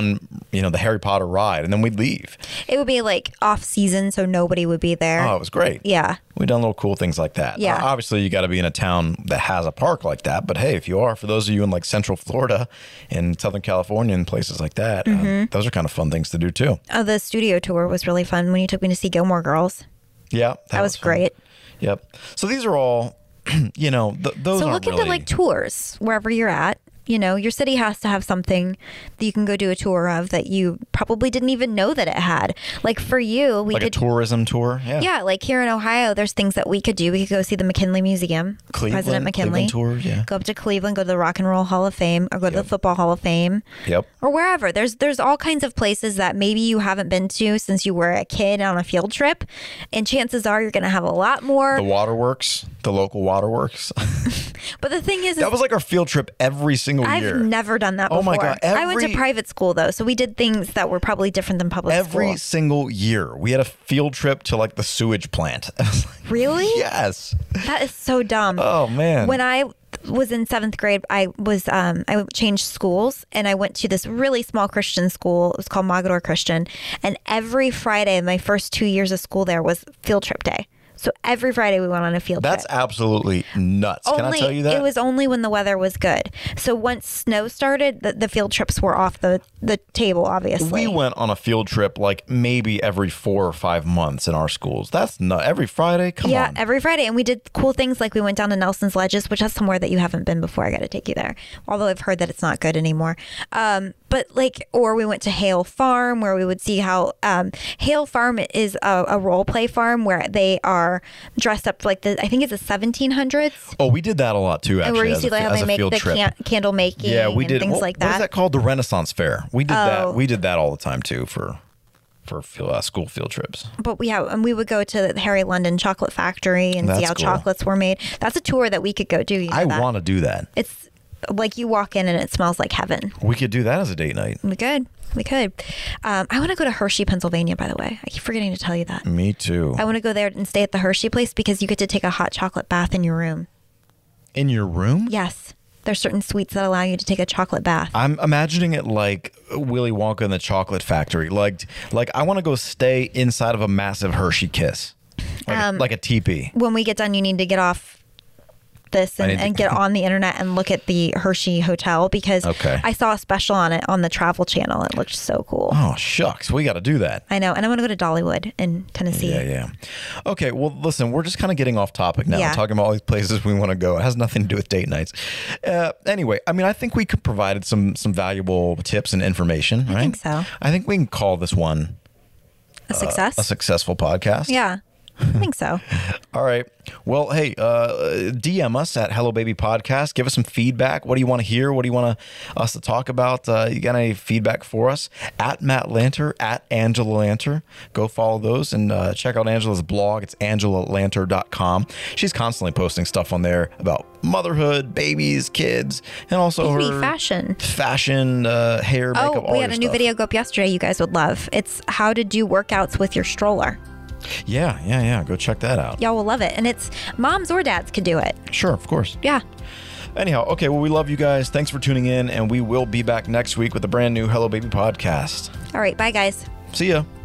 you know, the Harry Potter ride, and then we'd leave. It would be like off season, so nobody would be there. Oh, it was great. Yeah. We've done little cool things like that. Yeah. Uh, obviously, you got to be in a town that has a park like that. But hey, if you are, for those of you in like Central Florida and Southern California and places like that, Mm-hmm. uh, those are kind of fun things to do too. Oh, the studio tour was really fun when you took me to see Gilmore Girls. Yeah. That, was, fun. great. Yep. So these are all, you know, th- those So aren't look into really- like tours wherever you're at. You know, your city has to have something that you can go do a tour of that you probably didn't even know that it had. Like for you, we like could a tourism tour. Yeah. Yeah, like here in Ohio, there's things that we could do. We could go see the McKinley Museum, Cleveland, President McKinley. Cleveland tour, yeah. Go up to Cleveland, go to the Rock and Roll Hall of Fame, or go to Yep. the Football Hall of Fame, Yep. or wherever. There's there's all kinds of places that maybe you haven't been to since you were a kid on a field trip, and chances are you're going to have a lot more. The waterworks, the local waterworks. But the thing is, is That was like our field trip every single I've year. never done that before. Oh my God, I went to every- private school though, so we did things that were probably different than public Every school. single year, we had a field trip to like the sewage plant. I was like, Really? yes. That is so dumb. Oh man. When I was in seventh grade, I was um, I changed schools and I went to this really small Christian school. It was called Mogador Christian, and every Friday, my first two years of school there was field trip day. So every Friday we went on a field That's trip. absolutely nuts. Can I Only- tell you that? It was only when the weather was good. So once snow started, the, the field trips were off the, the table, obviously. we went on a field trip like maybe every four or five months in our schools. That's not every Friday. Come yeah, on. every Friday. And we did cool things like we went down to Nelson's Ledges, which is somewhere that you haven't been before. I got to take you there. Although I've heard that it's not good anymore. Um, but like, or we went to Hale Farm where we would see how um, Hale Farm is a, a role play farm where they are dressed up like the, I think it's the seventeen hundreds. oh, we did that a lot too. Actually, And where you as see a, like how as they a make field the trip. can- candle making Yeah, we and did. things what, like What is that. that called? The Renaissance Fair. We did Oh. that. We did that all the time too for for field, uh, school field trips. But we have, and we would go to the Harry London Chocolate Factory and see That's how cool. chocolates were made. That's a tour that we could go do. You know I that? want to do that. It's like you walk in and it smells like heaven. We could do that as a date night. We could. We could. Um, I want to go to Hershey, Pennsylvania, by the way. I keep forgetting to tell you that. Me too. I want to go there and stay at the Hershey place because you get to take a hot chocolate bath in your room. In your room? Yes. There's certain suites that allow you to take a chocolate bath. I'm imagining it like Willy Wonka and the Chocolate Factory. Like, like I want to go stay inside of a massive Hershey Kiss, like, Um, like a teepee. When we get done, you need to get off this I and, need to- and get on the internet and look at the Hershey Hotel because Okay. I saw a special on it on the Travel Channel. It looked so cool. Oh shucks, we got to do that. I know. And I want to go to Dollywood in Tennessee. Yeah, yeah. Okay, well, listen, we're just kind of getting off topic now, Yeah. talking about all these places we want to go. It has nothing to do with date nights. Uh, anyway, I mean, I think we could provided some some valuable tips and information. I right? think so. I think we can call this one A success? a successful podcast. Yeah. I think so. All right. Well, hey, uh, D M us at Hello Baby Podcast. Give us some feedback. What do you want to hear? What do you want to, us to talk about? Uh, you got any feedback for us? At Matt Lanter, at Angela Lanter. Go follow those and uh, check out Angela's blog. It's angela lanter dot com. She's constantly posting stuff on there about motherhood, babies, kids, and also Beauty, her fashion. fashion, uh, hair, makeup, Oh, all we your had a new stuff. video go up yesterday you guys would love. It's how to do workouts with your stroller. Yeah, yeah, yeah. Go check that out. Y'all will love it. And it's moms or dads could do it. Sure, of course. Yeah. Anyhow, okay, well, we love you guys. Thanks for tuning in, and we will be back next week with a brand new Hello Baby podcast. All right. Bye, guys. See ya.